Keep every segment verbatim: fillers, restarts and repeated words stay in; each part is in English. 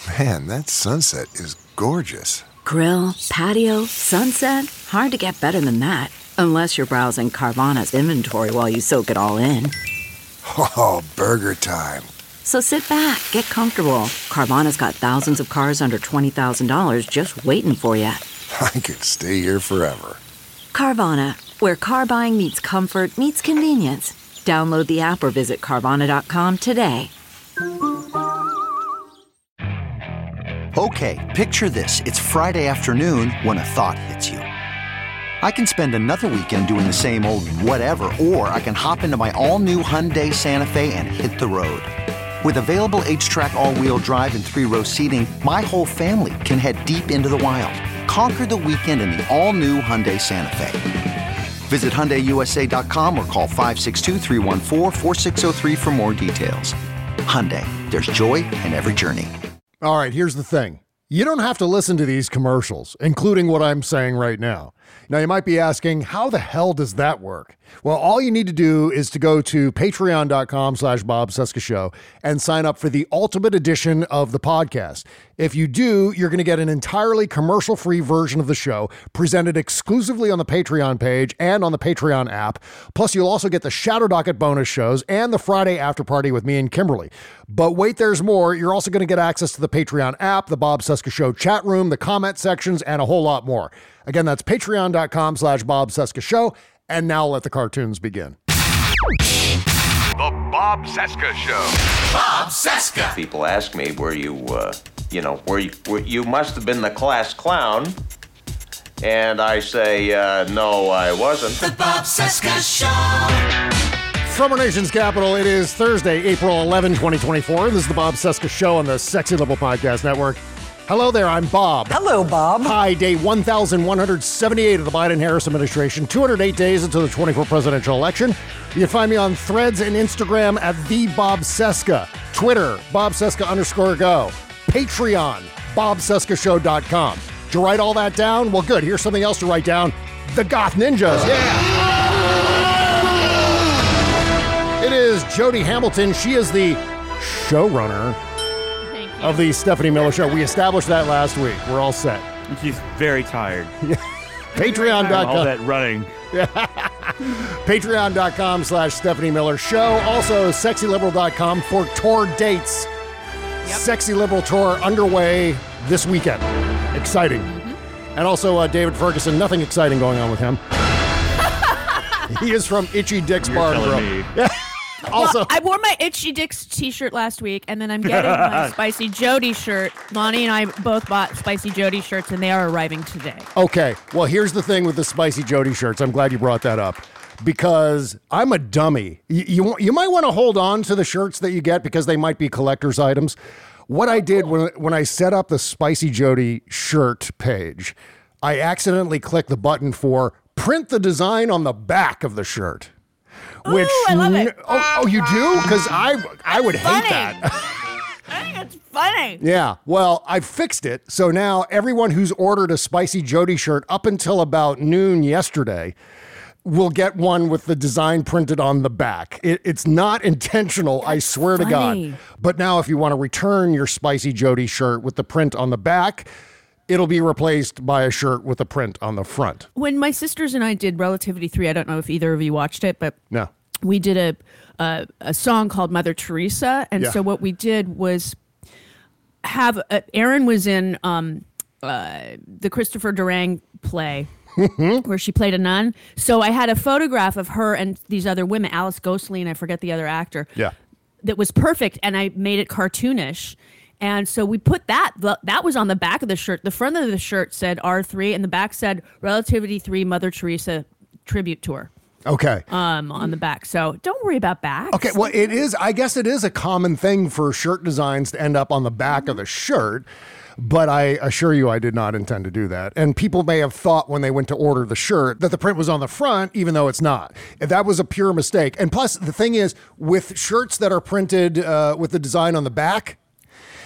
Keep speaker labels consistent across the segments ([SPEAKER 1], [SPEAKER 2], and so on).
[SPEAKER 1] Man, that sunset is gorgeous.
[SPEAKER 2] Grill, patio, sunset. Hard to get better than that. Unless you're browsing Carvana's inventory while you soak it all in.
[SPEAKER 1] Oh, burger time.
[SPEAKER 2] So sit back, get comfortable. Carvana's got thousands of cars under twenty thousand dollars just waiting for you.
[SPEAKER 1] I could stay here forever.
[SPEAKER 2] Carvana, where car buying meets comfort, meets convenience. Download the app or visit Carvana dot com today.
[SPEAKER 3] Okay, picture this. It's Friday afternoon when a thought hits you. I can spend another weekend doing the same old whatever, or I can hop into my all-new Hyundai Santa Fe and hit the road. With available H-Track all-wheel drive and three-row seating, my whole family can head deep into the wild. Conquer the weekend in the all-new Hyundai Santa Fe. Visit Hyundai U S A dot com or call five six two, three one four, four six zero three for more details. Hyundai, there's joy in every journey.
[SPEAKER 4] All right, here's the thing. You don't have to listen to these commercials, including what I'm saying right now. Now, you might be asking, how the hell does that work? Well, all you need to do is to go to patreon.com slash Bob Cesca Show and sign up for the ultimate edition of the podcast. If you do, you're going to get an entirely commercial-free version of the show presented exclusively on the Patreon page and on the Patreon app. Plus, you'll also get the Shadow Docket bonus shows and the Friday after party with me and Kimberly. But wait, there's more. You're also going to get access to the Patreon app, the Bob Cesca Show chat room, the comment sections, and a whole lot more. Again, that's patreon.com slash Bob Cesca Show. And now let the cartoons begin.
[SPEAKER 5] The Bob Cesca Show.
[SPEAKER 6] Bob Cesca.
[SPEAKER 7] People ask me, were you, uh, you know, were you, were, you must have been the class clown. And I say, uh, no, I wasn't.
[SPEAKER 6] The Bob Cesca Show.
[SPEAKER 4] From our nation's capital, it is Thursday, April eleventh, twenty twenty-four. This is the Bob Cesca Show on the Sexy Liberal Podcast Network. Hello there, I'm Bob.
[SPEAKER 8] Hello, Bob.
[SPEAKER 4] Hi, day one thousand one hundred seventy-eight of the Biden-Harris administration, two hundred eight days until the twenty-fourth presidential election. You can find me on Threads and Instagram at the Bob Cesca, Twitter, Bob Cesca underscore go, Patreon, bob cesca show dot com. Did you write all that down? Well, good. Here's something else to write down. The Goth Ninjas. Yeah. It is Jody Hamilton. She is the showrunner of the Stephanie Miller Show. We established that last week. We're all set.
[SPEAKER 9] She's very tired.
[SPEAKER 4] Patreon dot com.
[SPEAKER 9] All that running.
[SPEAKER 4] Patreon.com slash Stephanie Miller Show. Also, sexy liberal dot com for tour dates. Yep. Sexy Liberal Tour underway this weekend. Exciting. Mm-hmm. And also, uh, David Ferguson, nothing exciting going on with him. He is from Itchy Dick's Bar and Grill. Yeah. Also,
[SPEAKER 10] well, I wore my Itchy Dick's t-shirt last week, and then I'm getting my Spicy Jody shirt. Lonnie and I both bought Spicy Jody shirts, and they are arriving today.
[SPEAKER 4] Okay, well, here's the thing with the Spicy Jody shirts. I'm glad you brought that up, because I'm a dummy. You, you, you might want to hold on to the shirts that you get because they might be collector's items. What I did when, when I set up the Spicy Jody shirt page, I accidentally clicked the button for print the design on the back of the shirt. Which,
[SPEAKER 10] Ooh, I love it.
[SPEAKER 4] Oh, oh, you do? Because I, I would
[SPEAKER 10] funny.
[SPEAKER 4] hate that.
[SPEAKER 10] I think it's funny.
[SPEAKER 4] Yeah, well, I fixed it. So now everyone who's ordered a Spicy Jody shirt up until about noon yesterday will get one with the design printed on the back. It, it's not intentional, That's I swear funny. to God. But now if you want to return your Spicy Jody shirt with the print on the back, it'll be replaced by a shirt with a print on the front.
[SPEAKER 10] When my sisters and I did Relativity three, I don't know if either of you watched it, but
[SPEAKER 4] no.
[SPEAKER 10] we did a a, a song called Mother Teresa. And yeah. so what we did was have, uh, Erin was in um, uh, the Christopher Durang play where she played a nun. So I had a photograph of her and these other women, Alice Ghostley and I forget the other actor.
[SPEAKER 4] Yeah.
[SPEAKER 10] That was perfect. And I made it cartoonish. And so we put that, that was on the back of the shirt. The front of the shirt said R three and the back said Relativity three Mother Teresa Tribute Tour.
[SPEAKER 4] Okay.
[SPEAKER 10] Um, on the back. So don't worry about backs.
[SPEAKER 4] Okay, well, it is, I guess it is a common thing for shirt designs to end up on the back of the shirt, but I assure you I did not intend to do that. And people may have thought when they went to order the shirt that the print was on the front, even though it's not. That was a pure mistake. And plus, the thing is, with shirts that are printed uh, with the design on the back,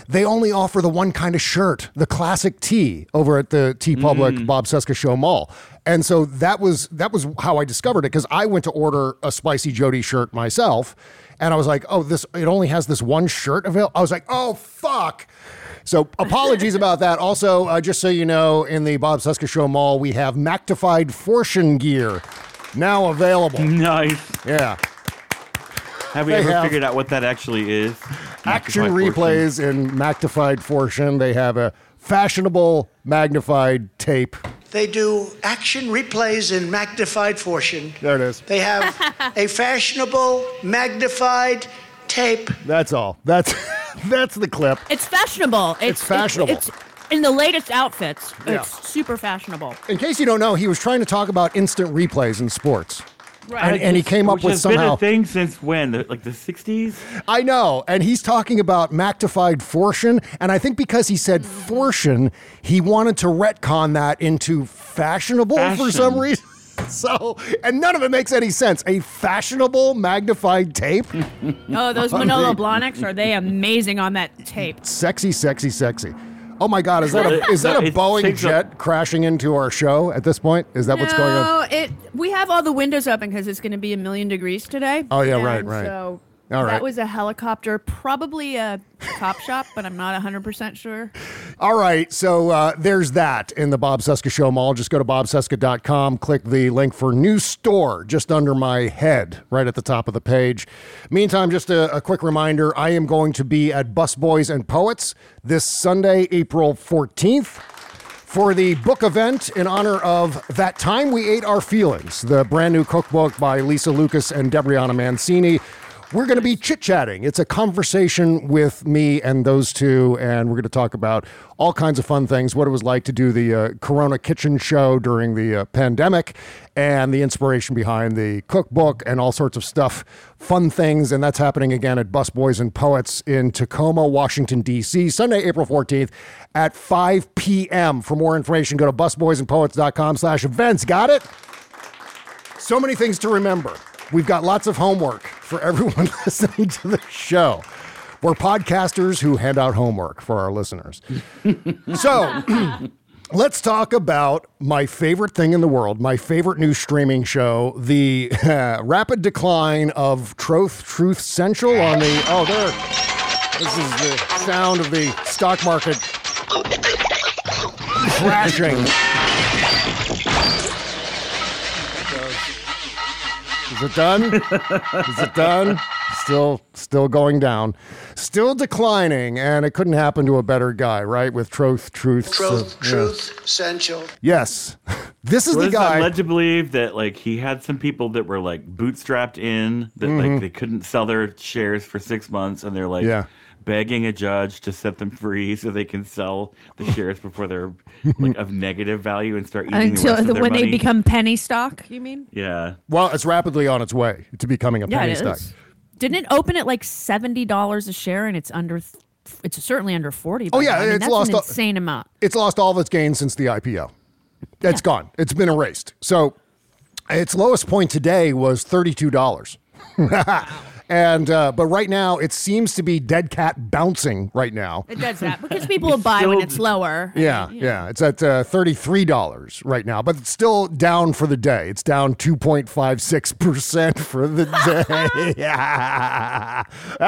[SPEAKER 4] they only offer the one kind of shirt, the classic tee, over at the T Public mm. Bob Cesca Show Mall. And so that was that was how I discovered it, because I went to order a Spicy Jody shirt myself, and I was like, oh, this it only has this one shirt available. I was like, oh, fuck. So apologies about that. Also, uh, just so you know, in the Bob Cesca Show Mall, we have Magnified Fortune gear now available.
[SPEAKER 9] Nice.
[SPEAKER 4] Yeah.
[SPEAKER 9] Have we
[SPEAKER 4] they
[SPEAKER 9] ever
[SPEAKER 4] have
[SPEAKER 9] figured out what that actually is?
[SPEAKER 4] Action
[SPEAKER 9] Magnified
[SPEAKER 4] replays
[SPEAKER 9] Fortune.
[SPEAKER 4] in Magnified Fortune. They have a fashionable magnified tape.
[SPEAKER 8] They do action replays in Magnified Fortune.
[SPEAKER 4] There it is.
[SPEAKER 8] They have a fashionable magnified tape.
[SPEAKER 4] That's all. That's that's the clip.
[SPEAKER 10] It's fashionable. It's,
[SPEAKER 4] It's fashionable.
[SPEAKER 10] It's, it's in the latest outfits.
[SPEAKER 4] Yeah.
[SPEAKER 10] It's super fashionable.
[SPEAKER 4] In case you don't know, he was trying to talk about instant replays in sports.
[SPEAKER 10] Right.
[SPEAKER 4] And, and he came up
[SPEAKER 9] Which
[SPEAKER 4] with
[SPEAKER 9] has
[SPEAKER 4] somehow.
[SPEAKER 9] been a thing since when? The, like the sixties?
[SPEAKER 4] I know. And he's talking about Magnified Fortune. And I think because he said Fortune, he wanted to retcon that into fashionable
[SPEAKER 9] Fashion.
[SPEAKER 4] for some reason. So, and none of it makes any sense. A fashionable magnified tape.
[SPEAKER 10] Oh, those Manolo Blahniks, are they amazing on that tape?
[SPEAKER 4] Sexy, sexy, sexy. Oh my God, is that a, is that
[SPEAKER 9] No,
[SPEAKER 4] a
[SPEAKER 9] it
[SPEAKER 4] Boeing
[SPEAKER 9] takes a-
[SPEAKER 4] jet crashing into our show at this point? Is that what's going on?
[SPEAKER 10] No, it. We have all the windows open because it's going to be a million degrees today.
[SPEAKER 4] Oh, yeah,
[SPEAKER 10] And
[SPEAKER 4] right, right.
[SPEAKER 10] So
[SPEAKER 4] All right.
[SPEAKER 10] that was a helicopter, probably a cop shop, but I'm not one hundred percent sure.
[SPEAKER 4] All right, so uh, there's that in the Bob Cesca Show Mall. Just go to bob cesca dot com, click the link for new store just under my head, right at the top of the page. Meantime, just a, a quick reminder, I am going to be at Busboys and Poets this Sunday, April fourteenth, for the book event in honor of That Time We Ate Our Feelings, the brand new cookbook by Lisa Lucas and Debriana Mancini. We're going to be chit-chatting. It's a conversation with me and those two, and we're going to talk about all kinds of fun things, what it was like to do the uh, Corona Kitchen show during the uh, pandemic, and the inspiration behind the cookbook and all sorts of stuff, fun things, and that's happening again at Busboys and Poets in Tacoma, Washington, D C, Sunday, April fourteenth at five p.m. For more information, go to busboysandpoets.com slash events. Got it? So many things to remember. We've got lots of homework for everyone listening to the show. We're podcasters who hand out homework for our listeners. So let's talk about my favorite thing in the world, my favorite new streaming show, the uh, rapid decline of Truth Truth Central on the, oh, there. This is the sound of the stock market crashing. Is it done? Is it done? Still, still going down. Still declining, and it couldn't happen to a better guy, right? With Truth, Truth,
[SPEAKER 8] Truth,
[SPEAKER 4] uh, yeah.
[SPEAKER 8] Truth, Essential.
[SPEAKER 4] Yes. This is
[SPEAKER 9] Was
[SPEAKER 4] the guy.
[SPEAKER 9] led to believe that like he had some people that were like bootstrapped in, that
[SPEAKER 4] Mhm.
[SPEAKER 9] like they couldn't sell their shares for six months, and they're like
[SPEAKER 4] Yeah.
[SPEAKER 9] begging a judge to set them free so they can sell the shares before they're like of negative value and start eating the
[SPEAKER 10] Until
[SPEAKER 9] rest of their
[SPEAKER 10] when
[SPEAKER 9] money.
[SPEAKER 10] they become penny stock, you mean?
[SPEAKER 9] Yeah.
[SPEAKER 4] Well, it's rapidly on its way to becoming a
[SPEAKER 10] Yeah,
[SPEAKER 4] penny
[SPEAKER 10] it
[SPEAKER 4] stock.
[SPEAKER 10] is. Didn't it open at like seventy dollars a share, and it's under, it's certainly under forty.
[SPEAKER 4] Oh
[SPEAKER 10] by
[SPEAKER 4] yeah,
[SPEAKER 10] now. I mean,
[SPEAKER 4] it's
[SPEAKER 10] that's
[SPEAKER 4] lost
[SPEAKER 10] an
[SPEAKER 4] all-
[SPEAKER 10] insane amount.
[SPEAKER 4] It's lost all of its gains since the I P O. It's gone. It's been erased. So its lowest point today was thirty-two dollars. And uh, but right now it seems to be dead cat bouncing right now.
[SPEAKER 10] It does that because people will buy when
[SPEAKER 9] still-
[SPEAKER 10] it's lower.
[SPEAKER 4] Yeah, yeah. It's at uh, thirty-three dollars right now, but it's still down for the day. It's down two point five six percent for the day. Yeah.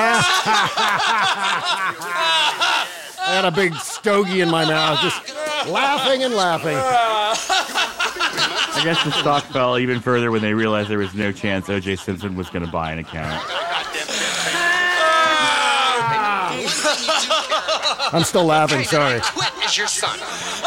[SPEAKER 4] I had a big stogie in my mouth, just laughing and laughing.
[SPEAKER 9] I guess the stock fell even further when they realized there was no chance O J Simpson was going to buy an account.
[SPEAKER 4] I'm still laughing, sorry.
[SPEAKER 6] Quit as your son.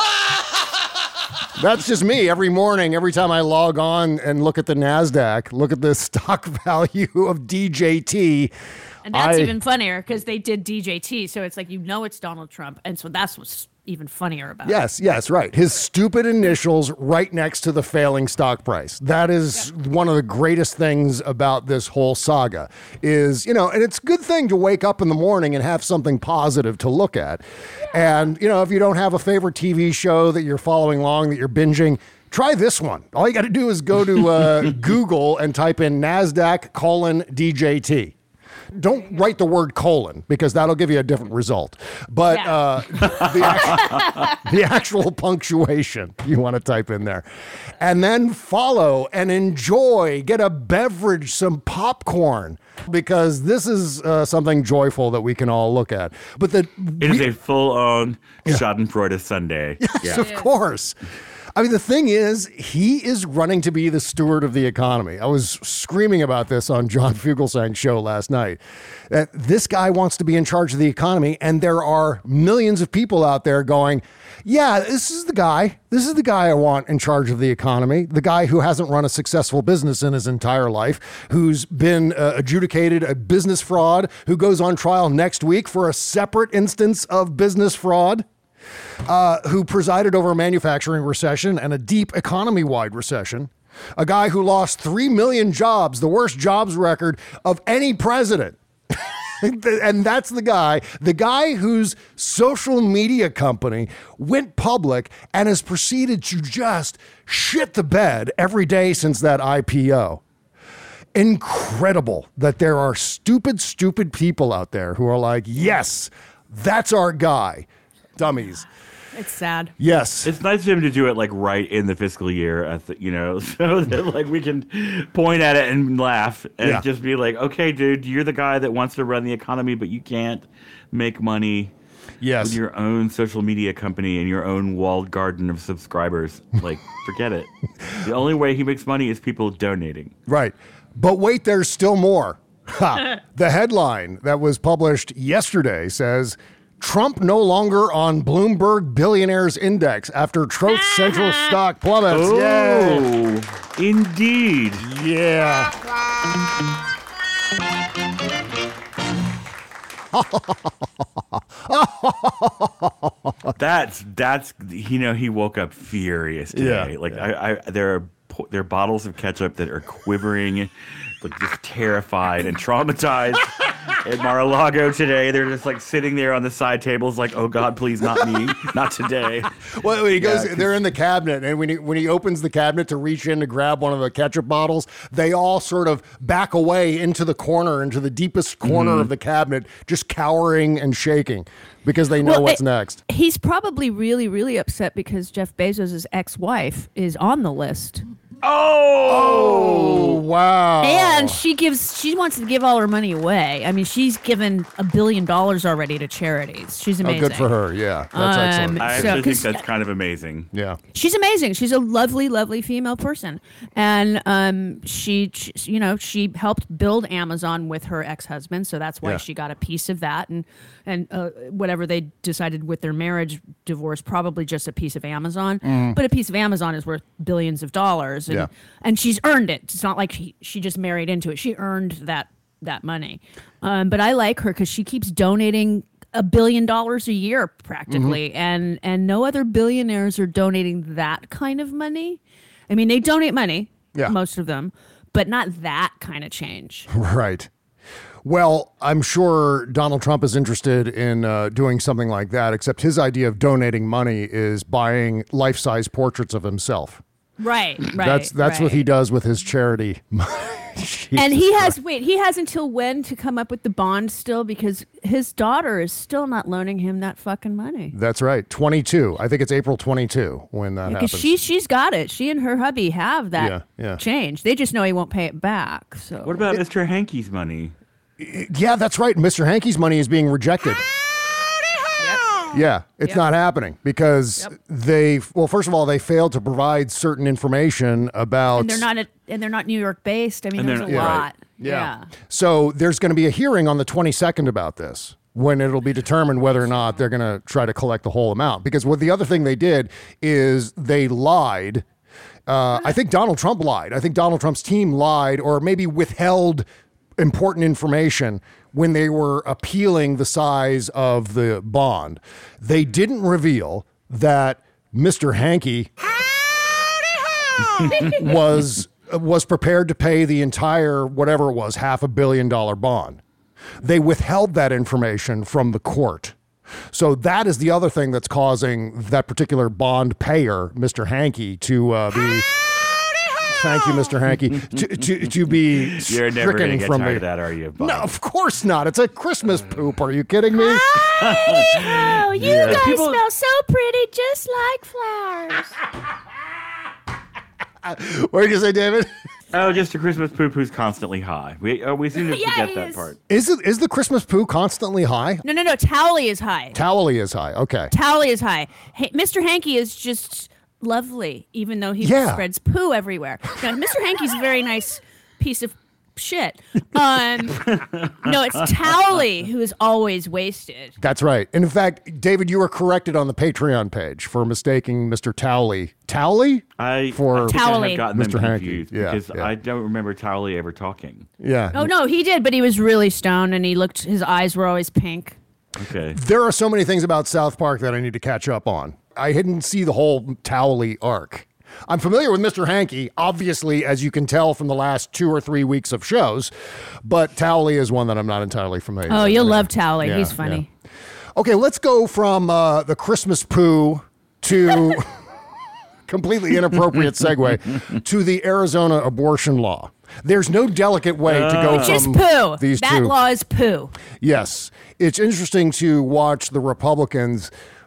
[SPEAKER 4] That's just me every morning, every time I log on and look at the NASDAQ, look at the stock value of D J T.
[SPEAKER 10] And that's
[SPEAKER 4] I-
[SPEAKER 10] even funnier because they did D J T, so it's like you know it's Donald Trump, and so that's what's even funnier about it.
[SPEAKER 4] Yes, yes, right. His stupid initials right next to the failing stock price. That is one of the greatest things about this whole saga is, you know, and it's a good thing to wake up in the morning and have something positive to look at. And, you know, if you don't have a favorite T V show that you're following along, that you're binging, try this one. All you got to do is go to uh, Google and type in NASDAQ colon D J T. Don't write the word colon because that'll give you a different result. But
[SPEAKER 10] Yeah.
[SPEAKER 4] uh, the, actual, the actual punctuation you want to type in there. And then follow and enjoy. Get a beverage, some popcorn, because this is uh, something joyful that we can all look at. But the
[SPEAKER 9] It is a full-on Schadenfreude Sunday.
[SPEAKER 4] Yes,
[SPEAKER 9] Yeah.
[SPEAKER 4] of course. I mean, the thing is, he is running to be the steward of the economy. I was screaming about this on John Fugelsang's show last night. That this guy wants to be in charge of the economy, and there are millions of people out there going, yeah, this is the guy. This is the guy I want in charge of the economy. The guy who hasn't run a successful business in his entire life, who's been uh, adjudicated a business fraud, who goes on trial next week for a separate instance of business fraud. Uh, who presided over a manufacturing recession and a deep economy-wide recession. A guy who lost three million jobs, the worst jobs record of any president. And that's the guy, the guy whose social media company went public and has proceeded to just shit the bed every day since that I P O. Incredible that there are stupid, stupid people out there who are like, yes, that's our guy. Dummies.
[SPEAKER 10] It's sad.
[SPEAKER 4] Yes.
[SPEAKER 9] It's nice of him to do it like right in the fiscal year, at the, you know, so that like we can point at it and laugh and
[SPEAKER 4] Yeah.
[SPEAKER 9] just be like, okay, dude, you're the guy that wants to run the economy, but you can't make money
[SPEAKER 4] Yes.
[SPEAKER 9] with your own social media company and your own walled garden of subscribers. Like, forget it. The only way he makes money is people donating.
[SPEAKER 4] Right. But wait, there's still more. Ha. The headline that was published yesterday says, Trump no longer on Bloomberg Billionaires Index after Truth Central stock plummets.
[SPEAKER 9] Oh,
[SPEAKER 4] Yay.
[SPEAKER 9] indeed.
[SPEAKER 4] Yeah.
[SPEAKER 9] That's that's you know he woke up furious today.
[SPEAKER 4] Yeah,
[SPEAKER 9] like
[SPEAKER 4] yeah.
[SPEAKER 9] I, I there are po- there are bottles of ketchup that are quivering, like just terrified and traumatized. At Mar-a-Lago today, they're just like sitting there on the side tables, like, "Oh God, please, not me, not today."
[SPEAKER 4] Well, when he goes,
[SPEAKER 9] Yeah,
[SPEAKER 4] they're in the cabinet, and when he when he opens the cabinet to reach in to grab one of the ketchup bottles, they all sort of back away into the corner, into the deepest corner
[SPEAKER 9] Mm-hmm.
[SPEAKER 4] of the cabinet, just cowering and shaking because they know
[SPEAKER 10] Well,
[SPEAKER 4] what's
[SPEAKER 10] it-
[SPEAKER 4] next.
[SPEAKER 10] He's probably really, really upset because Jeff Bezos' ex-wife is on the list.
[SPEAKER 4] Oh, wow!
[SPEAKER 10] And she gives, she wants to give all her money away. I mean, she's given a billion dollars already to charities. She's
[SPEAKER 4] Oh,
[SPEAKER 10] amazing.
[SPEAKER 4] good for her. Yeah, that's
[SPEAKER 10] Um,
[SPEAKER 4] excellent.
[SPEAKER 9] I
[SPEAKER 10] So,
[SPEAKER 9] actually think
[SPEAKER 10] 'cause-
[SPEAKER 9] that's kind of amazing.
[SPEAKER 4] Yeah.
[SPEAKER 10] She's amazing. She's a lovely, lovely female person, and um, she, she, you know, she helped build Amazon with her ex-husband, so that's why
[SPEAKER 4] Yeah.
[SPEAKER 10] she got a piece of that, and and uh, whatever they decided with their marriage divorce, probably just a piece of Amazon, but a piece of Amazon is worth billions of dollars, and
[SPEAKER 4] Yeah.
[SPEAKER 10] and she's earned it. It's not like she, she just married into it. She earned that that money, um, but I like her because she keeps donating a billion dollars a year practically,
[SPEAKER 4] Mm-hmm.
[SPEAKER 10] and and no other billionaires are donating that kind of money. I mean, they donate money,
[SPEAKER 4] Yeah.
[SPEAKER 10] most of them, but not that kind of change.
[SPEAKER 4] Right. Well, I'm sure Donald Trump is interested in uh, doing something like that, except his idea of donating money is buying life-size portraits of himself.
[SPEAKER 10] Right, right.
[SPEAKER 4] That's that's what
[SPEAKER 10] right.
[SPEAKER 4] he does with his charity.
[SPEAKER 10] And he has wait, he has until when to come up with the bond still because his daughter is still not loaning him that fucking money.
[SPEAKER 4] That's right. twenty-two. I think it's April twenty-two when that
[SPEAKER 10] Because
[SPEAKER 4] happens.
[SPEAKER 10] she she's got it. She and her hubby have that
[SPEAKER 4] Yeah, yeah.
[SPEAKER 10] change. They just know he won't pay it back. So
[SPEAKER 9] What about Mister Hankey's money?
[SPEAKER 4] Yeah, that's right. Mister Hankey's money is being rejected. Yeah, it's
[SPEAKER 10] Yep.
[SPEAKER 4] not happening because
[SPEAKER 10] Yep.
[SPEAKER 4] they, well, first of all, they failed to provide certain information about.
[SPEAKER 10] and they're not at, and they're not New York based. I mean,
[SPEAKER 9] And
[SPEAKER 10] there's
[SPEAKER 9] they're-
[SPEAKER 10] a
[SPEAKER 9] yeah, right.
[SPEAKER 10] lot. Yeah.
[SPEAKER 4] So there's going to be a hearing on the twenty-second about this when it'll be determined whether or not they're going to try to collect the whole amount. Because what the other thing they did is they lied. Uh, I think Donald Trump lied. I think Donald Trump's team lied or maybe withheld important information when they were appealing the size of the bond. They didn't reveal that Mister Hankey was was prepared to pay the entire whatever it was, half a billion dollar bond. They withheld that information from the court. So that is the other thing that's causing that particular bond payer, Mister Hankey, to uh, be Thank you, Mister Hanky, to, to, to be
[SPEAKER 9] You're never going to
[SPEAKER 4] stricken
[SPEAKER 9] get
[SPEAKER 4] from
[SPEAKER 9] tired
[SPEAKER 4] me.
[SPEAKER 9] of that, are you, Bob?
[SPEAKER 4] No, of course not. It's a Christmas poop. Are you kidding me?
[SPEAKER 10] Oh, you
[SPEAKER 9] Yeah.
[SPEAKER 10] guys
[SPEAKER 9] People-
[SPEAKER 10] smell so pretty, just like flowers.
[SPEAKER 4] What are you going to say, David?
[SPEAKER 9] Oh, just a Christmas poop who's constantly high. We oh, we seem to
[SPEAKER 10] Yeah,
[SPEAKER 9] forget
[SPEAKER 10] he
[SPEAKER 9] that
[SPEAKER 10] is.
[SPEAKER 9] part.
[SPEAKER 4] Is it is the Christmas poo constantly high?
[SPEAKER 10] No, no, no. Towley is high.
[SPEAKER 4] Towley is high. Okay.
[SPEAKER 10] Towley is high. Hey, Mister Hanky is just lovely, even though he
[SPEAKER 4] Yeah.
[SPEAKER 10] spreads poo everywhere. Now, Mister Hanky's a very nice piece of shit. Um, no, it's Towley who is always wasted.
[SPEAKER 4] That's right. And in fact, David, you were corrected on the Patreon page for mistaking Mister Towley. Towley?
[SPEAKER 9] I,
[SPEAKER 4] For
[SPEAKER 9] I think I
[SPEAKER 10] Towley.
[SPEAKER 9] have gotten
[SPEAKER 4] Mister
[SPEAKER 9] them
[SPEAKER 4] Hanky.
[SPEAKER 9] confused
[SPEAKER 4] Yeah,
[SPEAKER 9] because
[SPEAKER 4] yeah.
[SPEAKER 9] I don't remember Towley ever talking.
[SPEAKER 4] Yeah.
[SPEAKER 10] Oh no, he did, but he was really stoned, and he looked. His eyes were always pink.
[SPEAKER 9] Okay.
[SPEAKER 4] There are so many things about South Park that I need to catch up on. I didn't see the whole Towley arc. I'm familiar with Mister Hanky, obviously, as you can tell from the last two or three weeks of shows, but Towley is one that I'm not entirely familiar
[SPEAKER 10] Oh,
[SPEAKER 4] with.
[SPEAKER 10] you'll love Towley.
[SPEAKER 4] Yeah,
[SPEAKER 10] He's funny.
[SPEAKER 4] yeah. Okay, let's go from uh, the Christmas poo to completely inappropriate segue to the Arizona abortion law. There's no delicate way to go
[SPEAKER 10] It's
[SPEAKER 4] from
[SPEAKER 10] just poo.
[SPEAKER 4] these
[SPEAKER 10] That
[SPEAKER 4] two.
[SPEAKER 10] law is poo.
[SPEAKER 4] Yes. It's interesting to watch the Republicans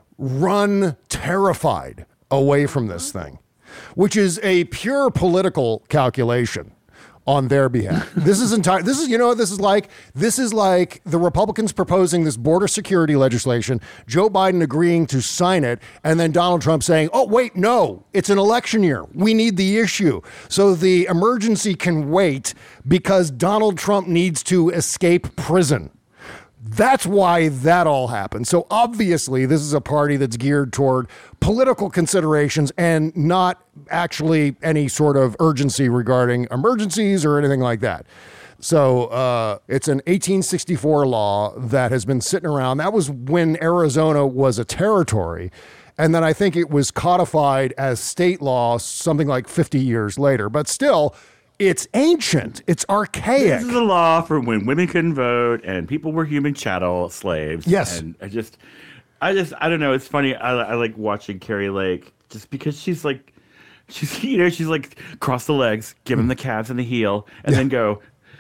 [SPEAKER 4] run terrified away from this thing, which is a pure political calculation on their behalf. This is entire this is you know what this is like? This is like the Republicans proposing this border security legislation, Joe Biden agreeing to sign it, and then Donald Trump saying, "Oh, wait, no. It's an election year. We need the issue." So the emergency can wait because Donald Trump needs to escape prison. That's why that all happened. So obviously, this is a party that's geared toward political considerations and not actually any sort of urgency regarding emergencies or anything like that. So uh, it's an eighteen sixty-four law that has been sitting around. That was when Arizona was a territory. And then I think it was codified as state law something like fifty years later. But still, it's ancient. It's archaic.
[SPEAKER 9] This is a law from when women couldn't vote and people were human chattel slaves.
[SPEAKER 4] Yes.
[SPEAKER 9] And I just, I just, I don't know. It's funny. I, I like watching Carrie Lake just because she's like, she's, you know, she's like cross the legs, give him the calves and the heel, and then go,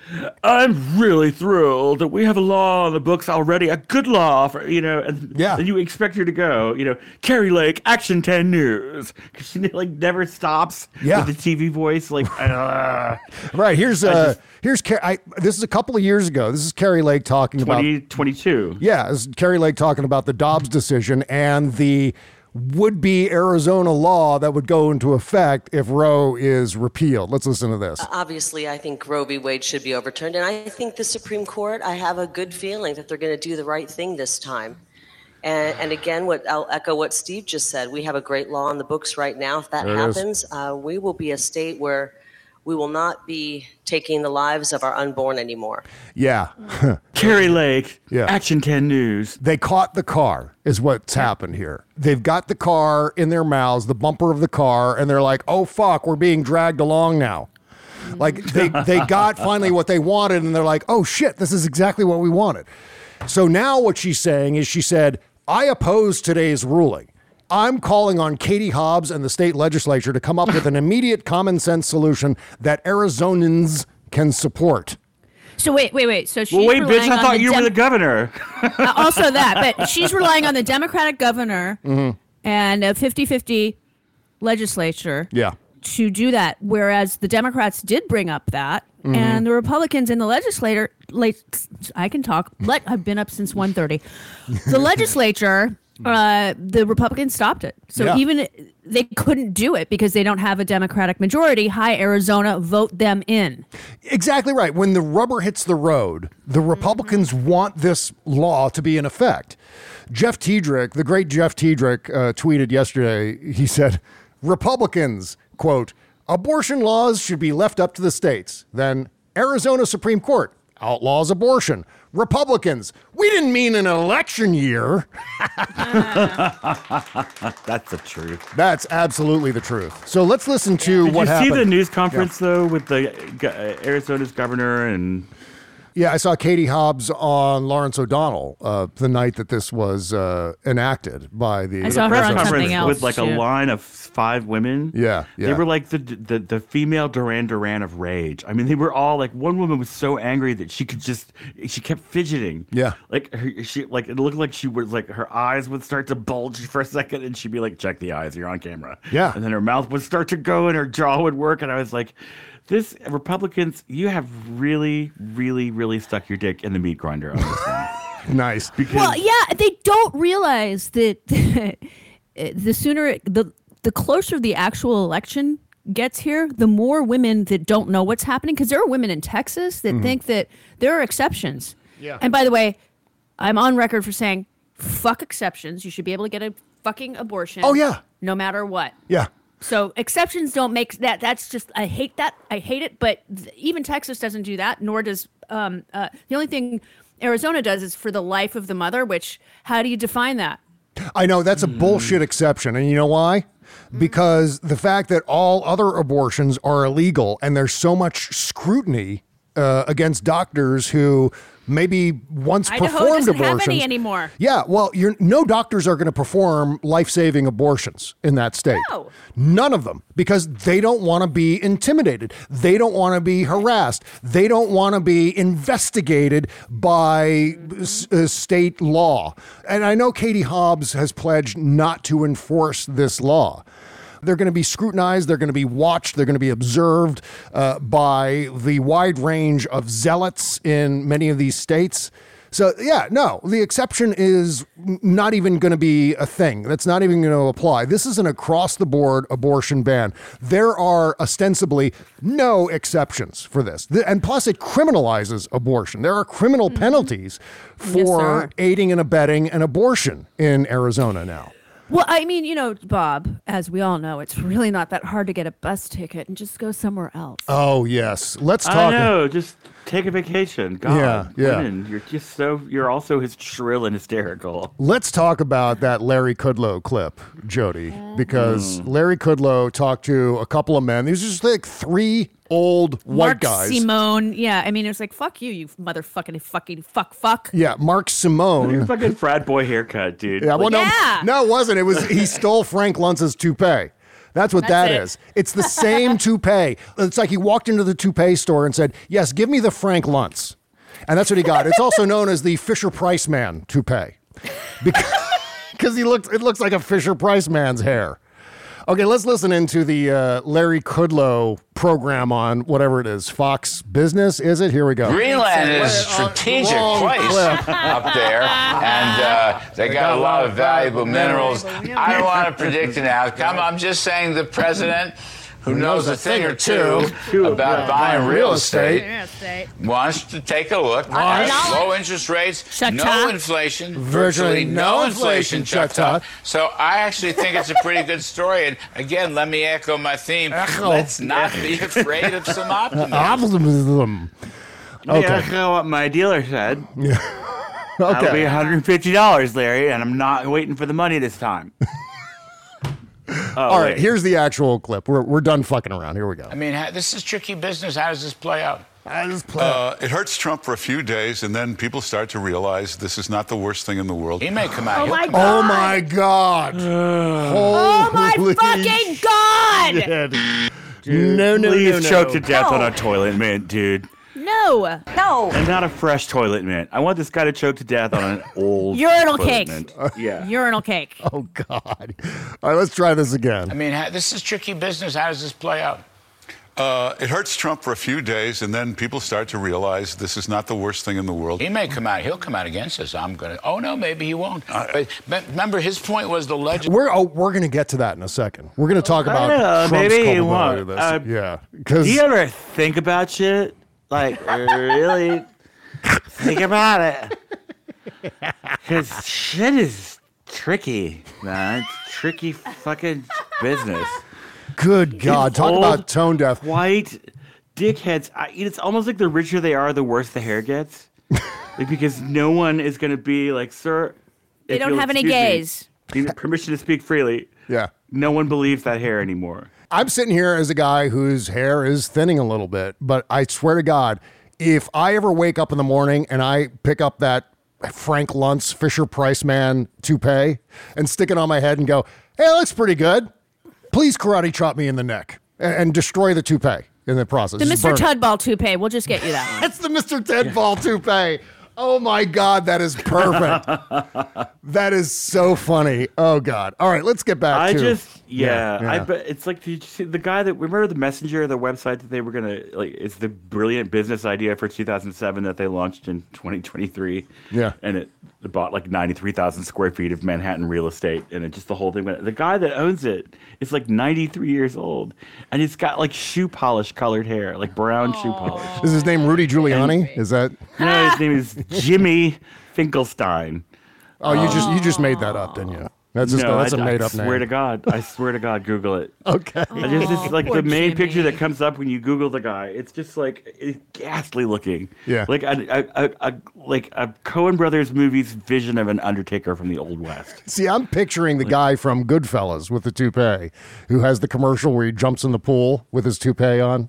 [SPEAKER 9] I'm really thrilled that we have a law on the books already, a good law for, you know, and,
[SPEAKER 4] Yeah.
[SPEAKER 9] and you expect her to go, you know, Carrie Lake, Action ten News, because she like never stops
[SPEAKER 4] Yeah.
[SPEAKER 9] with the T V voice, like, uh,
[SPEAKER 4] Right. Here's
[SPEAKER 9] I
[SPEAKER 4] uh
[SPEAKER 9] just-
[SPEAKER 4] here's Car- I, this is a couple of years ago. This is Carrie Lake talking about
[SPEAKER 9] twenty twenty-two.
[SPEAKER 4] Yeah, this is Carrie Lake talking about the Dobbs decision and the would-be Arizona law that would go into effect if Roe is repealed. Let's listen to this.
[SPEAKER 11] Obviously, I think Roe v. Wade should be overturned, and I think the Supreme Court, I have a good feeling that they're going to do the right thing this time. And, and again, what I'll echo what Steve just said. We have a great law on the books right now. If that
[SPEAKER 4] There it is.
[SPEAKER 11] happens, uh, we will be a state where we will not be taking the lives of our unborn anymore.
[SPEAKER 4] Yeah.
[SPEAKER 9] Carrie Lake,
[SPEAKER 4] Yeah.
[SPEAKER 9] Action ten News.
[SPEAKER 4] They caught the car is what's happened here. They've got the car in their mouths, the bumper of the car, and they're like, "Oh fuck, we're being dragged along now." Like they they got finally what they wanted, and they're like, "Oh shit, this is exactly what we wanted." So now what she's saying is she said, "I oppose today's ruling. I'm calling on Katie Hobbs and the state legislature to come up with an immediate common sense solution that Arizonans can support."
[SPEAKER 10] So wait, wait, wait. So she's
[SPEAKER 9] Well, wait, bitch,
[SPEAKER 10] relying
[SPEAKER 9] I
[SPEAKER 10] on
[SPEAKER 9] thought
[SPEAKER 10] the
[SPEAKER 9] you were
[SPEAKER 10] Dem-
[SPEAKER 9] the governor.
[SPEAKER 10] uh, also that, but she's relying on the Democratic governor
[SPEAKER 4] Mm-hmm.
[SPEAKER 10] and a fifty-fifty legislature
[SPEAKER 4] Yeah.
[SPEAKER 10] to do that. Whereas the Democrats did bring up that,
[SPEAKER 4] Mm-hmm.
[SPEAKER 10] and the Republicans in the legislature, like, I can talk. Let I've been up since one thirty. The legislature, uh, the Republicans stopped it. So
[SPEAKER 4] Yeah.
[SPEAKER 10] even they couldn't do it because they don't have a Democratic majority. Hi, Arizona, vote them in.
[SPEAKER 4] Exactly right. When the rubber hits the road, the Republicans want this law to be in effect. Jeff Tiedrick, the great Jeff Tiedrick, uh, tweeted yesterday, he said, Republicans, quote, abortion laws should be left up to the states. Then Arizona Supreme Court outlaws abortion. Republicans, we didn't mean an election year.
[SPEAKER 9] That's the truth.
[SPEAKER 4] That's absolutely the truth. So let's listen to
[SPEAKER 9] Did
[SPEAKER 4] what
[SPEAKER 9] you
[SPEAKER 4] happened.
[SPEAKER 9] see the news conference though with the go- uh, Arizona's governor and
[SPEAKER 4] Yeah, I saw Katie Hobbs on Lawrence O'Donnell uh, the night that this was uh, enacted by the
[SPEAKER 10] I saw her on something else
[SPEAKER 9] with like a
[SPEAKER 10] too.
[SPEAKER 9] line of five women.
[SPEAKER 4] Yeah, yeah.
[SPEAKER 9] They were like the the the female Duran Duran of rage. I mean, they were all like, one woman was so angry that she could just she kept fidgeting.
[SPEAKER 4] Yeah,
[SPEAKER 9] like her, she like it looked like she was like her eyes would start to bulge for a second, and she'd be like, "Check the eyes, you're on camera."
[SPEAKER 4] Yeah,
[SPEAKER 9] and then her mouth would start to go, and her jaw would work, and I was like, "This Republicans, you have really, really, really stuck your dick in the meat grinder on this one."
[SPEAKER 4] Nice.
[SPEAKER 9] Because
[SPEAKER 10] Well, yeah, they don't realize that the sooner the the closer the actual election gets here, the more women that don't know what's happening, because there are women in Texas that
[SPEAKER 4] Mhm.
[SPEAKER 10] think that there are exceptions.
[SPEAKER 4] Yeah.
[SPEAKER 10] And by the way, I'm on record for saying, fuck exceptions. You should be able to get a fucking abortion.
[SPEAKER 4] Oh, yeah.
[SPEAKER 10] No matter what.
[SPEAKER 4] Yeah.
[SPEAKER 10] So exceptions don't make that. That's just, I hate that. I hate it. But th- even Texas doesn't do that, nor does um, uh, the only thing Arizona does is for the life of the mother, which, how do you define that?
[SPEAKER 4] I know that's a bullshit exception. And you know why? Because the fact that all other abortions are illegal and there's so much scrutiny uh, against doctors who maybe once
[SPEAKER 10] Idaho
[SPEAKER 4] performed
[SPEAKER 10] doesn't
[SPEAKER 4] abortions.
[SPEAKER 10] have any anymore.
[SPEAKER 4] Yeah, well, you're, no doctors are going to perform life-saving abortions in that state.
[SPEAKER 10] No.
[SPEAKER 4] None of them, because they don't want to be intimidated. They don't want to be harassed. They don't want to be investigated by s- uh, state law. And I know Katie Hobbs has pledged not to enforce this law. They're going to be scrutinized. They're going to be watched. They're going to be observed uh, by the wide range of zealots in many of these states. So, yeah, no, the exception is not even going to be a thing. That's not even going to apply. This is an across-the-board abortion ban. There are ostensibly no exceptions for this. And plus, it criminalizes abortion. There are criminal penalties for
[SPEAKER 10] Yes, there are.
[SPEAKER 4] aiding and abetting an abortion in Arizona now.
[SPEAKER 10] Well, I mean, you know, Bob, as we all know, it's really not that hard to get a bus ticket and just go somewhere else.
[SPEAKER 4] Oh, yes. Let's
[SPEAKER 9] I
[SPEAKER 4] talk.
[SPEAKER 9] know, just take a vacation. God,
[SPEAKER 4] Yeah, yeah.
[SPEAKER 9] women, you're just so you're also his shrill and hysterical.
[SPEAKER 4] Let's talk about that Larry Kudlow clip, Jody, because Larry Kudlow talked to a couple of men. These are just like three old white
[SPEAKER 10] Mark
[SPEAKER 4] guys.
[SPEAKER 10] Simone, yeah. I mean, it was like, fuck you, you motherfucking fucking fuck fuck.
[SPEAKER 4] Yeah, Mark Simone.
[SPEAKER 9] Your fucking frat boy haircut, dude.
[SPEAKER 4] Yeah, well,
[SPEAKER 10] Yeah.
[SPEAKER 4] no, no, it wasn't. It was he stole Frank Luntz's toupee. That's what
[SPEAKER 10] That's
[SPEAKER 4] that
[SPEAKER 10] it.
[SPEAKER 4] is. It's the same toupee. It's like he walked into the toupee store and said, "Yes, give me the Frank Luntz," and that's what he got. It's also known as the Fisher Price Man toupee because because he looked. It looks like a Fisher Price man's hair. Okay, let's listen into the uh, Larry Kudlow program on whatever it is, Fox Business, is it? Here we go.
[SPEAKER 12] Greenland is a strategic
[SPEAKER 4] Wrong
[SPEAKER 12] place
[SPEAKER 4] clip.
[SPEAKER 12] up there, and uh, they got a lot of valuable minerals. I don't want to predict an outcome. I'm just saying the president, who knows a thing or two about buying real estate, wants to take a look at low interest rates, no inflation, virtually no inflation, cha-cha. So I actually think it's a pretty good story. And again, let me echo my theme.
[SPEAKER 4] Echo.
[SPEAKER 12] Let's not be afraid of some optimism.
[SPEAKER 4] Optimism.
[SPEAKER 9] Okay.
[SPEAKER 4] Okay.
[SPEAKER 9] Yeah, what my dealer said.
[SPEAKER 4] Yeah.
[SPEAKER 9] That'll be
[SPEAKER 4] Okay.
[SPEAKER 9] one hundred fifty dollars, Larry, and I'm not waiting for the money this time. Oh,
[SPEAKER 4] All right,
[SPEAKER 9] wait.
[SPEAKER 4] here's the actual clip. We're, we're done fucking around. Here we go.
[SPEAKER 12] I mean, ha- this is tricky business. How does this play out?
[SPEAKER 4] How does this play
[SPEAKER 13] Uh, it hurts Trump for a few days, and then people start to realize this is not the worst thing in the world.
[SPEAKER 12] He may come out.
[SPEAKER 10] Oh my
[SPEAKER 12] He'll
[SPEAKER 10] god.
[SPEAKER 4] Oh my God.
[SPEAKER 10] Oh my
[SPEAKER 4] Holy
[SPEAKER 10] fucking god.
[SPEAKER 4] shit. No, no,
[SPEAKER 9] Please
[SPEAKER 4] no, no.
[SPEAKER 9] choke to death
[SPEAKER 10] No.
[SPEAKER 9] on a toilet mint, dude.
[SPEAKER 10] No. No.
[SPEAKER 9] And not a fresh toilet mint. I want this guy to choke to death on an old
[SPEAKER 10] Urinal
[SPEAKER 9] toilet
[SPEAKER 10] cake.
[SPEAKER 9] mint. Yeah.
[SPEAKER 10] Urinal cake.
[SPEAKER 4] Oh God. All right, let's try this again.
[SPEAKER 12] I mean, ha- this is tricky business. How does this play out?
[SPEAKER 13] Uh, it hurts Trump for a few days, and then people start to realize this is not the worst thing in the world.
[SPEAKER 12] He may come out. He'll come out against us. I'm gonna. Oh no, maybe he won't. but, but remember, his point was the legend.
[SPEAKER 4] We're oh, we're gonna get to that in a second. We're gonna talk about
[SPEAKER 9] I know,
[SPEAKER 4] Trump's
[SPEAKER 9] maybe he
[SPEAKER 4] culpability of
[SPEAKER 9] won't.
[SPEAKER 4] this.
[SPEAKER 9] Uh,
[SPEAKER 4] yeah, because
[SPEAKER 9] Do you ever think about shit? Like, really think about it? Because shit is tricky, man. It's tricky fucking business.
[SPEAKER 4] good God,
[SPEAKER 9] These
[SPEAKER 4] talk
[SPEAKER 9] old
[SPEAKER 4] about tone deaf.
[SPEAKER 9] White dickheads. I, it's almost like the richer they are, the worse the hair gets. Like, because no one is going to be like, sir.
[SPEAKER 10] They
[SPEAKER 9] if
[SPEAKER 10] don't
[SPEAKER 9] you'll
[SPEAKER 10] have any
[SPEAKER 9] excuse me,
[SPEAKER 10] gays.
[SPEAKER 9] you need permission to speak freely.
[SPEAKER 4] Yeah.
[SPEAKER 9] No one believes that hair anymore.
[SPEAKER 4] I'm sitting here as a guy whose hair is thinning a little bit, but I swear to God, if I ever wake up in the morning and I pick up that Frank Luntz Fisher Price Man toupee and stick it on my head and go, hey, that looks pretty good. Please karate chop me in the neck and, and destroy the toupee in the process.
[SPEAKER 10] The
[SPEAKER 4] Just
[SPEAKER 10] Mister
[SPEAKER 4] burn it.
[SPEAKER 10] Tudball toupee. We'll just get you that one.
[SPEAKER 4] It's the Mister Tudball toupee. Oh my God, that is perfect. That is so funny. Oh God. All right, let's get back
[SPEAKER 9] I
[SPEAKER 4] to
[SPEAKER 9] just yeah,
[SPEAKER 4] yeah.
[SPEAKER 9] I bet it's like did you see the guy that remember the Messenger, the website that they were gonna like it's the brilliant business idea for two thousand seven that they launched in twenty twenty-three.
[SPEAKER 4] Yeah.
[SPEAKER 9] And it, it bought like ninety-three thousand square feet of Manhattan real estate, and it just the whole thing went. The guy that owns it is like ninety-three years old, and he's got like shoe polish colored hair, like brown shoe polish.
[SPEAKER 4] Is his name Rudy Giuliani? Is that?
[SPEAKER 9] No, his name is Jimmy Finkelstein.
[SPEAKER 4] Oh, you just you just made that up, didn't you? That's just
[SPEAKER 9] no,
[SPEAKER 4] that's
[SPEAKER 9] I,
[SPEAKER 4] a made
[SPEAKER 9] I
[SPEAKER 4] up name.
[SPEAKER 9] I swear to God. I swear to God, Google it.
[SPEAKER 4] Okay.
[SPEAKER 9] I just, it's like
[SPEAKER 10] poor
[SPEAKER 9] the main
[SPEAKER 10] Jimmy.
[SPEAKER 9] picture that comes up when you Google the guy. It's just like it's ghastly looking.
[SPEAKER 4] Yeah.
[SPEAKER 9] Like a, a, a, a like a Coen Brothers movie's vision of an Undertaker from the Old West.
[SPEAKER 4] See, I'm picturing the guy from Goodfellas with the toupee who has the commercial where he jumps in the pool with his toupee on.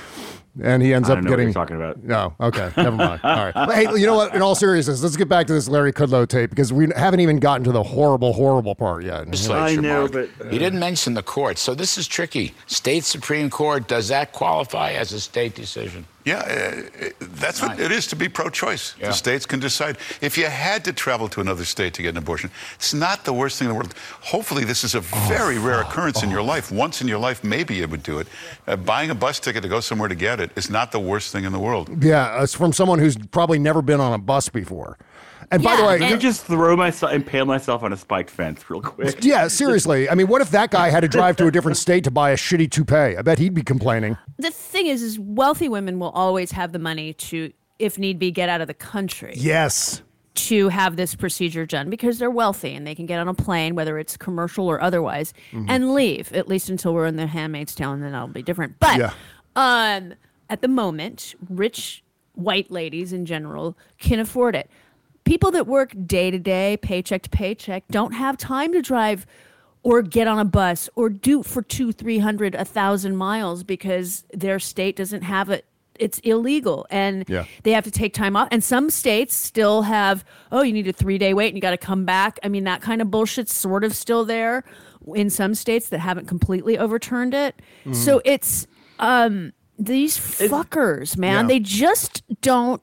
[SPEAKER 4] And he ends
[SPEAKER 9] I
[SPEAKER 4] up
[SPEAKER 9] don't know
[SPEAKER 4] getting.
[SPEAKER 9] what you're talking about.
[SPEAKER 4] No, okay, never mind. All right. But hey, you know what? In all seriousness, let's get back to this Larry Kudlow tape because we haven't even gotten to the horrible, horrible part yet.
[SPEAKER 9] I know,
[SPEAKER 12] Mark.
[SPEAKER 9] but uh,
[SPEAKER 12] You didn't mention the court, so this is tricky. State Supreme Court, does that qualify as a state decision?
[SPEAKER 13] Yeah, uh, that's what it is to be pro-choice.
[SPEAKER 12] Yeah.
[SPEAKER 13] The states can decide. If you had to travel to another state to get an abortion, it's not the worst thing in the world. Hopefully, this is a very rare occurrence in your life. Once in your life, maybe you would do it. Uh, buying a bus ticket to go somewhere to get it is not the worst thing in the world.
[SPEAKER 4] Yeah, it's from someone who's probably never been on a bus before. And by the
[SPEAKER 10] Yeah,
[SPEAKER 4] way,
[SPEAKER 9] let me just throw myself, impale myself on a spiked fence real quick.
[SPEAKER 4] yeah, seriously. I mean, what if that guy had to drive to a different state to buy a shitty toupee? I bet he'd be complaining.
[SPEAKER 10] The thing is, is wealthy women will always have the money to, if need be, get out of the country.
[SPEAKER 4] Yes.
[SPEAKER 10] To have this procedure done because they're wealthy and they can get on a plane, whether it's commercial or otherwise,
[SPEAKER 4] Mm-hmm.
[SPEAKER 10] and leave, at least until we're in the Handmaid's Tale, and then that'll be different. But
[SPEAKER 4] Yeah.
[SPEAKER 10] um, at the moment, rich white ladies in general can afford it. People that work day to day, paycheck to paycheck, don't have time to drive or get on a bus or do for two, three hundred, a thousand miles because their state doesn't have it. It's illegal, and
[SPEAKER 4] Yeah.
[SPEAKER 10] they have to take time off. And some states still have, oh, you need a three day wait and you got to come back. I mean, that kind of bullshit's sort of still there in some states that haven't completely overturned it.
[SPEAKER 4] Mm.
[SPEAKER 10] So it's um, these fuckers, man.
[SPEAKER 4] Yeah.
[SPEAKER 10] They just don't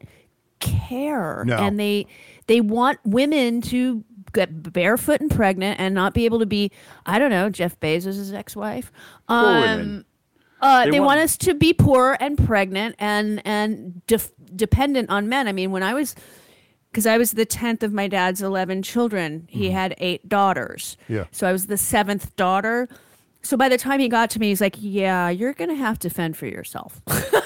[SPEAKER 10] care,
[SPEAKER 4] No.
[SPEAKER 10] and they they want women to get barefoot and pregnant and not be able to be, I don't know, Jeff Bezos' ex-wife.
[SPEAKER 9] Poor
[SPEAKER 10] Um,
[SPEAKER 9] women.
[SPEAKER 10] uh,
[SPEAKER 9] They
[SPEAKER 10] they,
[SPEAKER 9] want-
[SPEAKER 10] want us to be poor and pregnant and and def- dependent on men. I mean, when I was, because I was the tenth of my dad's eleven children, he had eight daughters.
[SPEAKER 4] Yeah.
[SPEAKER 10] So I was the seventh daughter. So by the time he got to me, he's like, "Yeah, you're gonna have to fend for yourself."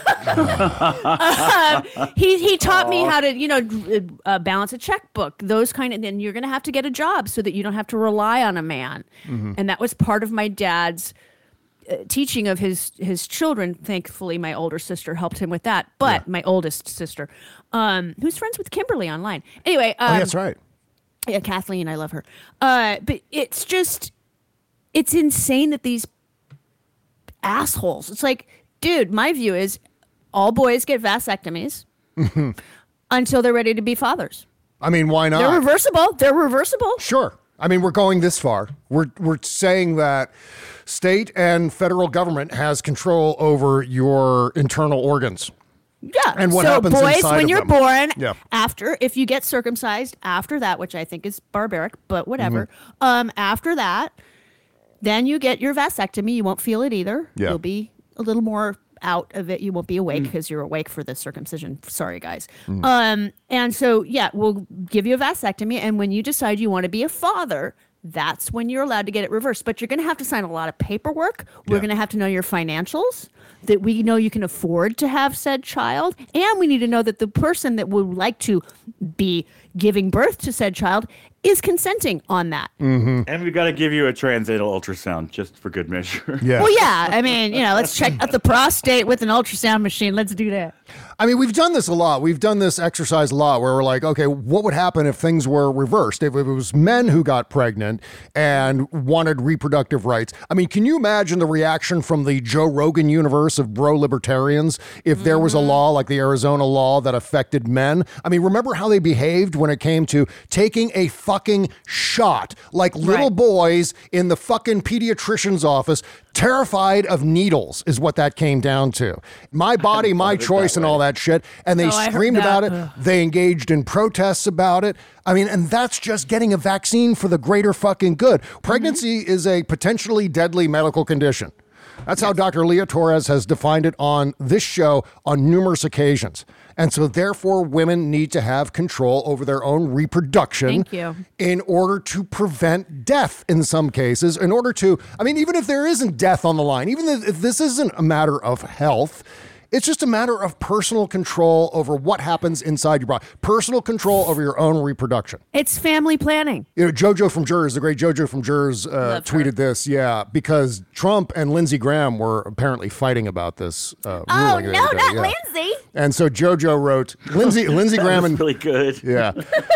[SPEAKER 10] um, he he taught me how to, you know, uh, balance a checkbook, those kind of. Then you're gonna have to get a job so that you don't have to rely on a man,
[SPEAKER 4] Mm-hmm.
[SPEAKER 10] and that was part of my dad's uh, teaching of his his children. Thankfully, my older sister helped him with that. But my oldest sister, um, who's friends with Kimberly online, anyway. Um,
[SPEAKER 4] Oh, that's right.
[SPEAKER 10] Yeah, Kathleen, I love her. Uh, but it's just, it's insane that these assholes. It's like, dude, my view is all boys get vasectomies until they're ready to be fathers.
[SPEAKER 4] I mean, why not?
[SPEAKER 10] They're reversible. They're reversible.
[SPEAKER 4] Sure. I mean, we're going this far. We're we're saying that state and federal government has control over your internal organs.
[SPEAKER 10] Yeah.
[SPEAKER 4] And what
[SPEAKER 10] so
[SPEAKER 4] happens
[SPEAKER 10] boys,
[SPEAKER 4] inside
[SPEAKER 10] when
[SPEAKER 4] of
[SPEAKER 10] you're
[SPEAKER 4] them.
[SPEAKER 10] born,
[SPEAKER 4] Yeah.
[SPEAKER 10] after, if you get circumcised after that, which I think is barbaric, but whatever.
[SPEAKER 4] Mm-hmm.
[SPEAKER 10] Um, after that, then you get your vasectomy. You won't feel it either.
[SPEAKER 4] Yeah.
[SPEAKER 10] You'll be a little more out of it. You won't be awake because you're awake for the circumcision. Sorry, guys.
[SPEAKER 4] Mm.
[SPEAKER 10] Um, and so, yeah, we'll give you a vasectomy. And when you decide you want to be a father, that's when you're allowed to get it reversed. But you're going to have to sign a lot of paperwork. We're
[SPEAKER 4] Yeah.
[SPEAKER 10] going to have to know your financials, that we know you can afford to have said child. And we need to know that the person that would like to be giving birth to said child is consenting on that.
[SPEAKER 4] Mm-hmm.
[SPEAKER 9] And we've got to give you a transanal ultrasound just for good measure.
[SPEAKER 4] Yeah.
[SPEAKER 10] Well, yeah. I mean, you know, let's check out the prostate with an ultrasound machine. Let's do that.
[SPEAKER 4] I mean, we've done this a lot. We've done this exercise a lot where we're like, okay, what would happen if things were reversed? If it was men who got pregnant and wanted reproductive rights. I mean, can you imagine the reaction from the Joe Rogan universe of bro libertarians if mm-hmm. there was a law like the Arizona law that affected men? I mean, remember how they behaved when it came to taking a fucking shot, like little right. boys in the fucking pediatrician's office, terrified of needles is what that came down to. My body, my choice and all that shit. And they
[SPEAKER 10] oh,
[SPEAKER 4] screamed about it. Ugh. They engaged in protests about it. I mean, and that's just getting a vaccine for the greater fucking good. Pregnancy mm-hmm. is a potentially deadly medical condition. That's yes. how Doctor Leah Torres has defined it on this show on numerous occasions. And so therefore, women need to have control over their own reproduction
[SPEAKER 10] Thank you.
[SPEAKER 4] in order to prevent death in some cases, in order to, I mean, even if there isn't death on the line, even if this isn't a matter of health, it's just a matter of personal control over what happens inside your body, personal control over your own reproduction.
[SPEAKER 10] It's family planning.
[SPEAKER 4] You know, JoJo from Jers, the great JoJo from Jers, uh, tweeted this, yeah, because Trump and Lindsey Graham were apparently fighting about this uh,
[SPEAKER 10] oh,
[SPEAKER 4] ruling.
[SPEAKER 10] no,
[SPEAKER 4] day,
[SPEAKER 10] not
[SPEAKER 4] yeah.
[SPEAKER 10] Lindsey.
[SPEAKER 4] And so JoJo wrote, Lindsey, Lindsey Graham and
[SPEAKER 9] really good.
[SPEAKER 4] Yeah,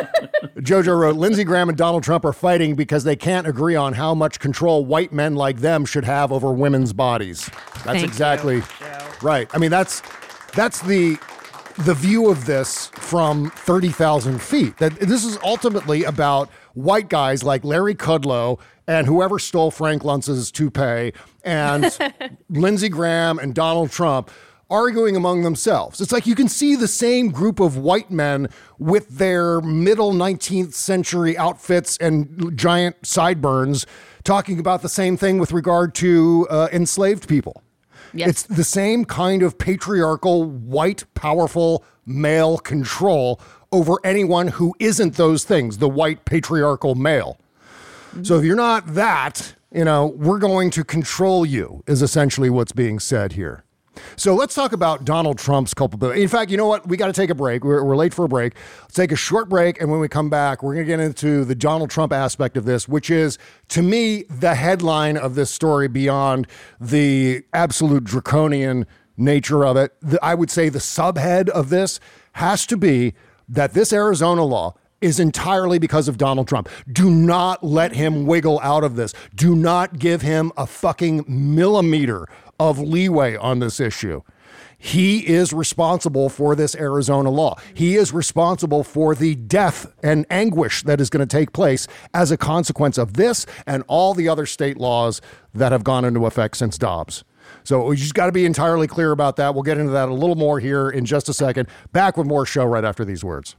[SPEAKER 4] JoJo wrote, Lindsey Graham and Donald Trump are fighting because they can't agree on how much control white men like them should have over women's bodies. That's
[SPEAKER 10] Thank
[SPEAKER 4] exactly
[SPEAKER 10] you.
[SPEAKER 4] right. I mean, that's that's the the view of this from thirty thousand feet. That this is ultimately about white guys like Larry Kudlow and whoever stole Frank Luntz's toupee and Lindsey Graham and Donald Trump arguing among themselves. It's like you can see the same group of white men with their middle nineteenth century outfits and giant sideburns talking about the same thing with regard to uh, enslaved people.
[SPEAKER 10] Yes.
[SPEAKER 4] It's the same kind of patriarchal, white, powerful male control over anyone who isn't those things, the white patriarchal male. Mm-hmm. So if you're not that, you know, we're going to control you is essentially what's being said here. So let's talk about Donald Trump's culpability. In fact, you know what? We got to take a break. We're, we're late for a break. Let's take a short break. And when we come back, we're going to get into the Donald Trump aspect of this, which is, to me, the headline of this story beyond the absolute draconian nature of it. The, I would say the subhead of this has to be that this Arizona law is entirely because of Donald Trump. Do not let him wiggle out of this. Do not give him a fucking millimeter of leeway on this issue. He is responsible for this Arizona law. He is responsible for the death and anguish that is going to take place as a consequence of this and all the other state laws that have gone into effect since Dobbs. So we just got to be entirely clear about that. We'll get into that a little more here in just a second. Back with more show right after these words.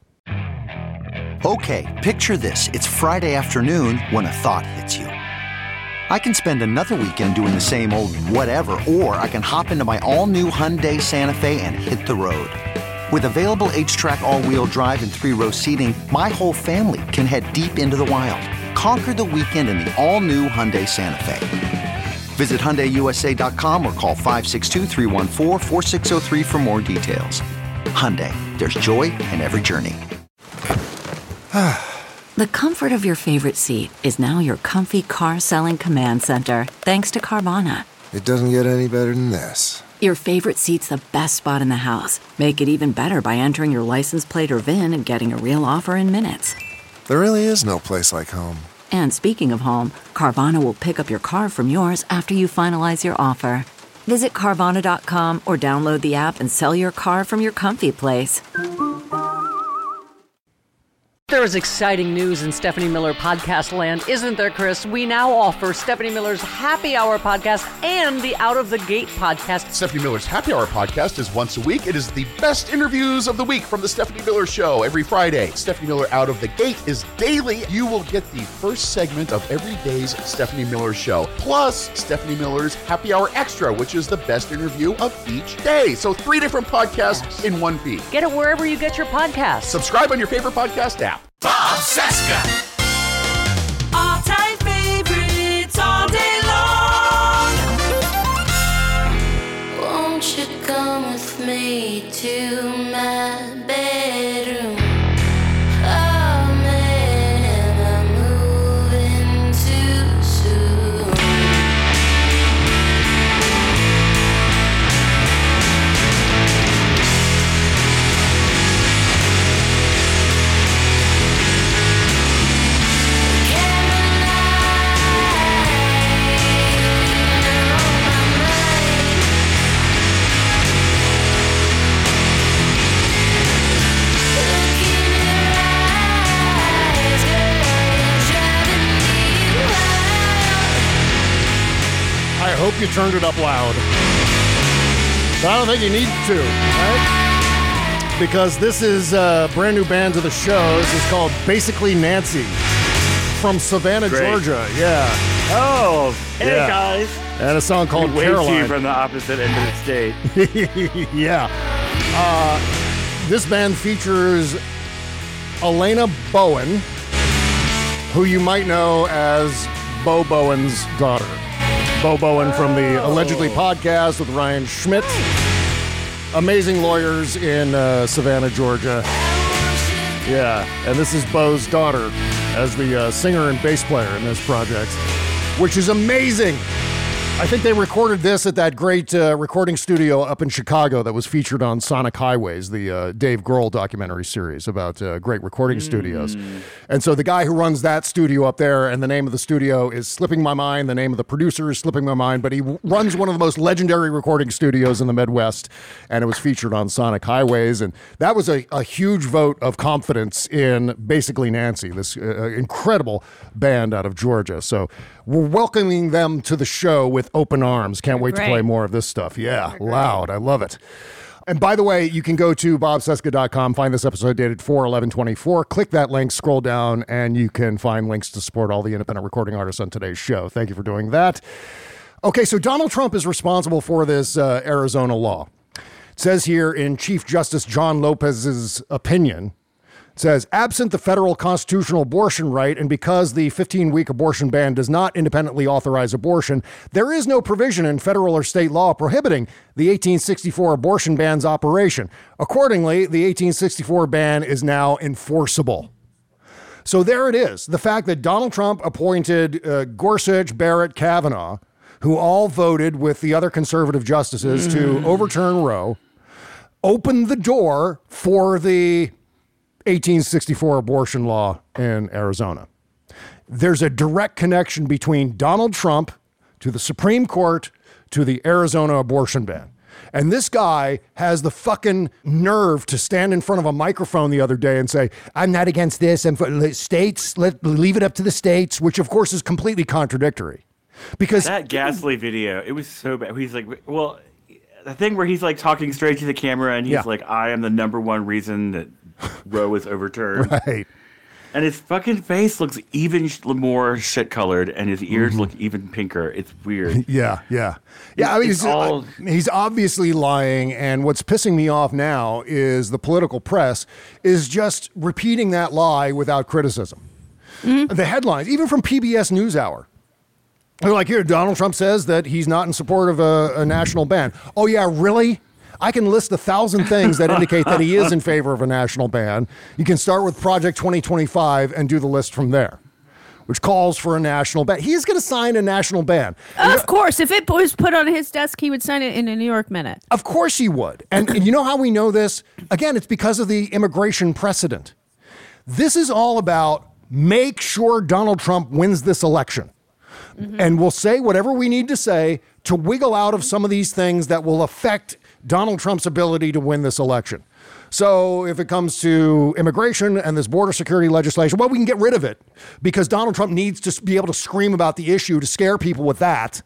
[SPEAKER 3] Okay, picture this. It's Friday afternoon when a thought hits you. I can spend another weekend doing the same old whatever, or I can hop into my all-new Hyundai Santa Fe and hit the road. With available H-Track all-wheel drive and three-row seating, my whole family can head deep into the wild. Conquer the weekend in the all-new Hyundai Santa Fe. Visit Hyundai U S A dot com or call five six two, three one four, four six zero three for more details. Hyundai, there's joy in every journey.
[SPEAKER 2] The comfort of your favorite seat is now your comfy car selling command center, thanks to Carvana.
[SPEAKER 1] It doesn't get any better than this.
[SPEAKER 2] Your favorite seat's the best spot in the house. Make it even better by entering your license plate or V I N and getting a real offer in minutes.
[SPEAKER 1] There really is no place like home.
[SPEAKER 2] And speaking of home, Carvana will pick up your car from yours after you finalize your offer. Visit Carvana dot com or download the app and sell your car from your comfy place.
[SPEAKER 14] There is exciting news in Stephanie Miller podcast land, isn't there, Chris? We now offer Stephanie Miller's Happy Hour podcast and the Out of the Gate podcast.
[SPEAKER 15] Stephanie Miller's Happy Hour podcast is once a week. It is the best interviews of the week from the Stephanie Miller Show every Friday. Stephanie Miller Out of the Gate is daily. You will get the first segment of every day's Stephanie Miller Show, plus Stephanie Miller's Happy Hour Extra, which is the best interview of each day. So three different podcasts in one feed.
[SPEAKER 14] Get it wherever you get your podcasts.
[SPEAKER 15] Subscribe on your favorite podcast app.
[SPEAKER 6] Bob Cesca. All-time favorites all day long.
[SPEAKER 16] Won't you come with me to my bedroom? Oh man,
[SPEAKER 4] hope you turned it up loud. But I don't think you need to, right? Because this is a brand new band to the show. This is called Basically Nancy from Savannah,
[SPEAKER 9] Great.
[SPEAKER 4] Georgia. Yeah.
[SPEAKER 9] Oh, hey
[SPEAKER 4] Yeah.
[SPEAKER 9] guys.
[SPEAKER 4] And a song called
[SPEAKER 9] We waved to
[SPEAKER 4] Caroline.
[SPEAKER 9] you from the opposite end of the state.
[SPEAKER 4] Yeah. Uh, this band features Elena Bowen, who you might know as Bo Bowen's daughter. Bo Bowen from the Allegedly podcast with Ryan Schmidt. Amazing lawyers in uh, Savannah, Georgia. Yeah, and this is Bo's daughter as the uh, singer and bass player in this project, which is amazing. I think they recorded this at that great uh, recording studio up in Chicago that was featured on Sonic Highways, the uh, Dave Grohl documentary series about uh, great recording studios. And so the guy who runs that studio up there, and the name of the studio is slipping my mind, the name of the producer is slipping my mind, but he w- runs one of the most legendary recording studios in the Midwest, and it was featured on Sonic Highways. And that was a, a huge vote of confidence in Basically Nancy, this uh, incredible band out of Georgia. So we're welcoming them to the show with open arms. Can't wait
[SPEAKER 10] Great.
[SPEAKER 4] to play more of this stuff. Yeah, loud. I love it. And by the way, you can go to bob cesca dot com, find this episode dated four eleven twenty-four. Click that link, scroll down, and you can find links to support all the independent recording artists on today's show. Thank you for doing that. Okay, so Donald Trump is responsible for this uh, Arizona law. It says here in Chief Justice John Lopez's opinion, it says, absent the federal constitutional abortion right, and because the fifteen-week abortion ban does not independently authorize abortion, there is no provision in federal or state law prohibiting the eighteen sixty-four abortion ban's operation. Accordingly, the eighteen sixty-four ban is now enforceable. So there it is. The fact that Donald Trump appointed uh, Gorsuch, Barrett, Kavanaugh, who all voted with the other conservative justices to overturn Roe, opened the door for the eighteen sixty-four abortion law in Arizona. There's a direct connection between Donald Trump to the Supreme Court to the Arizona abortion ban. And this guy has the fucking nerve to stand in front of a microphone the other day and say, I'm not against this. And for states, let leave it up to the states, which of course is completely contradictory. Because
[SPEAKER 9] that Gasly video, it was so bad. He's like, well, the thing where he's like talking straight to the camera and he's
[SPEAKER 4] Yeah.
[SPEAKER 9] like, I am the number one reason that Roe was overturned.
[SPEAKER 4] Right.
[SPEAKER 9] And his fucking face looks even sh- more shit colored, and his ears
[SPEAKER 4] Mhm.
[SPEAKER 9] look even pinker. It's weird.
[SPEAKER 4] Yeah, yeah. Yeah, I mean,
[SPEAKER 9] It's
[SPEAKER 4] he's,
[SPEAKER 9] all-
[SPEAKER 4] he's obviously lying, and what's pissing me off now is the political press is just repeating that lie without criticism. The headlines, even from P B S NewsHour, they're like, here, Donald Trump says that he's not in support of a, a national ban. Oh, yeah, really? I can list a thousand things that indicate that he is in favor of a national ban. You can start with Project twenty twenty-five and do the list from there, which calls for a national ban. He's going to sign a national ban.
[SPEAKER 10] Of course, if it was put on his desk, he would sign it in a New York minute.
[SPEAKER 4] Of course he would. And, and you know how we know this? Again, it's because of the immigration precedent. This is all about make sure Donald Trump wins this election. And we'll say whatever we need to say to wiggle out of some of these things that will affect Donald Trump's ability to win this election. So if it comes to immigration and this border security legislation, well, we can get rid of it because Donald Trump needs to be able to scream about the issue to scare people with that.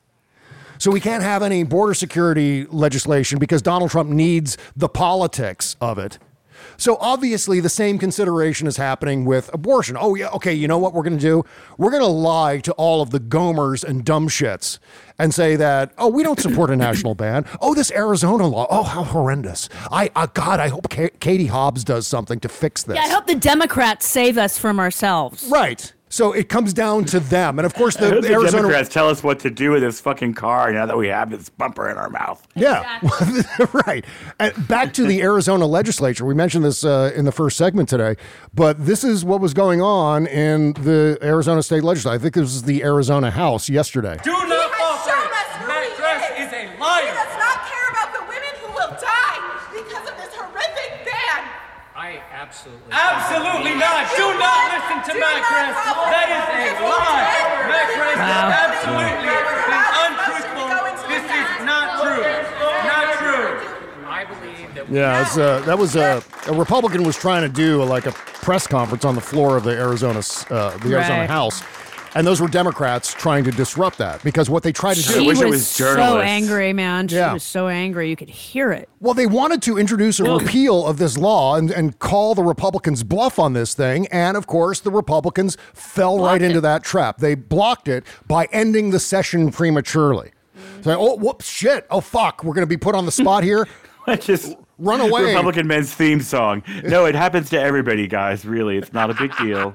[SPEAKER 4] So we can't have any border security legislation because Donald Trump needs the politics of it. So obviously the same consideration is happening with abortion. Oh yeah, okay, you know what we're going to do? We're going to lie to all of the gomers and dumb shits and say that, oh, we don't support a national ban. Oh, this Arizona law. Oh, how horrendous. I, uh, God, I hope Ka- Katie Hobbs does something to fix this.
[SPEAKER 10] Yeah, I hope the Democrats save us from ourselves.
[SPEAKER 4] Right. So it comes down to them. And of course,
[SPEAKER 9] I
[SPEAKER 4] the,
[SPEAKER 9] hope the
[SPEAKER 4] Arizona.
[SPEAKER 9] Democrats tell us what to do with this fucking car now that we have this bumper in our mouth.
[SPEAKER 4] Yeah, right. And back to the Arizona legislature. We mentioned this uh, in the first segment today, but this is what was going on in the Arizona state legislature. I think this was the Arizona House yesterday.
[SPEAKER 6] Do not offer it. Matt Dress is a liar.
[SPEAKER 17] He does not care about the women who will die because of this horrific ban.
[SPEAKER 18] I absolutely.
[SPEAKER 6] Absolutely not. Do not listen to Matt Dress. That is a lie. Matt Dress is absolutely untruthful. This is not true. Not true.
[SPEAKER 18] I believe that.
[SPEAKER 4] Yeah, it's, uh, that was a, a Republican was trying to do like a press conference on the floor of the Arizona, uh, the Arizona
[SPEAKER 10] Right.
[SPEAKER 4] House, And those were Democrats trying to disrupt that because what they tried to do.
[SPEAKER 10] She was, was so angry, man. She yeah. was so angry. You could hear it.
[SPEAKER 4] Well, they wanted to introduce a repeal of this law and, and call the Republicans bluff on this thing. And of course, the Republicans fell blocked right it. into that trap. They blocked it by ending the session prematurely. Mm-hmm. So, oh, whoops, shit. Oh, fuck. We're going to be put on the spot here.
[SPEAKER 9] Just
[SPEAKER 4] run away.
[SPEAKER 9] Republican men's theme song. No, it happens to everybody, guys. Really, it's not a big deal.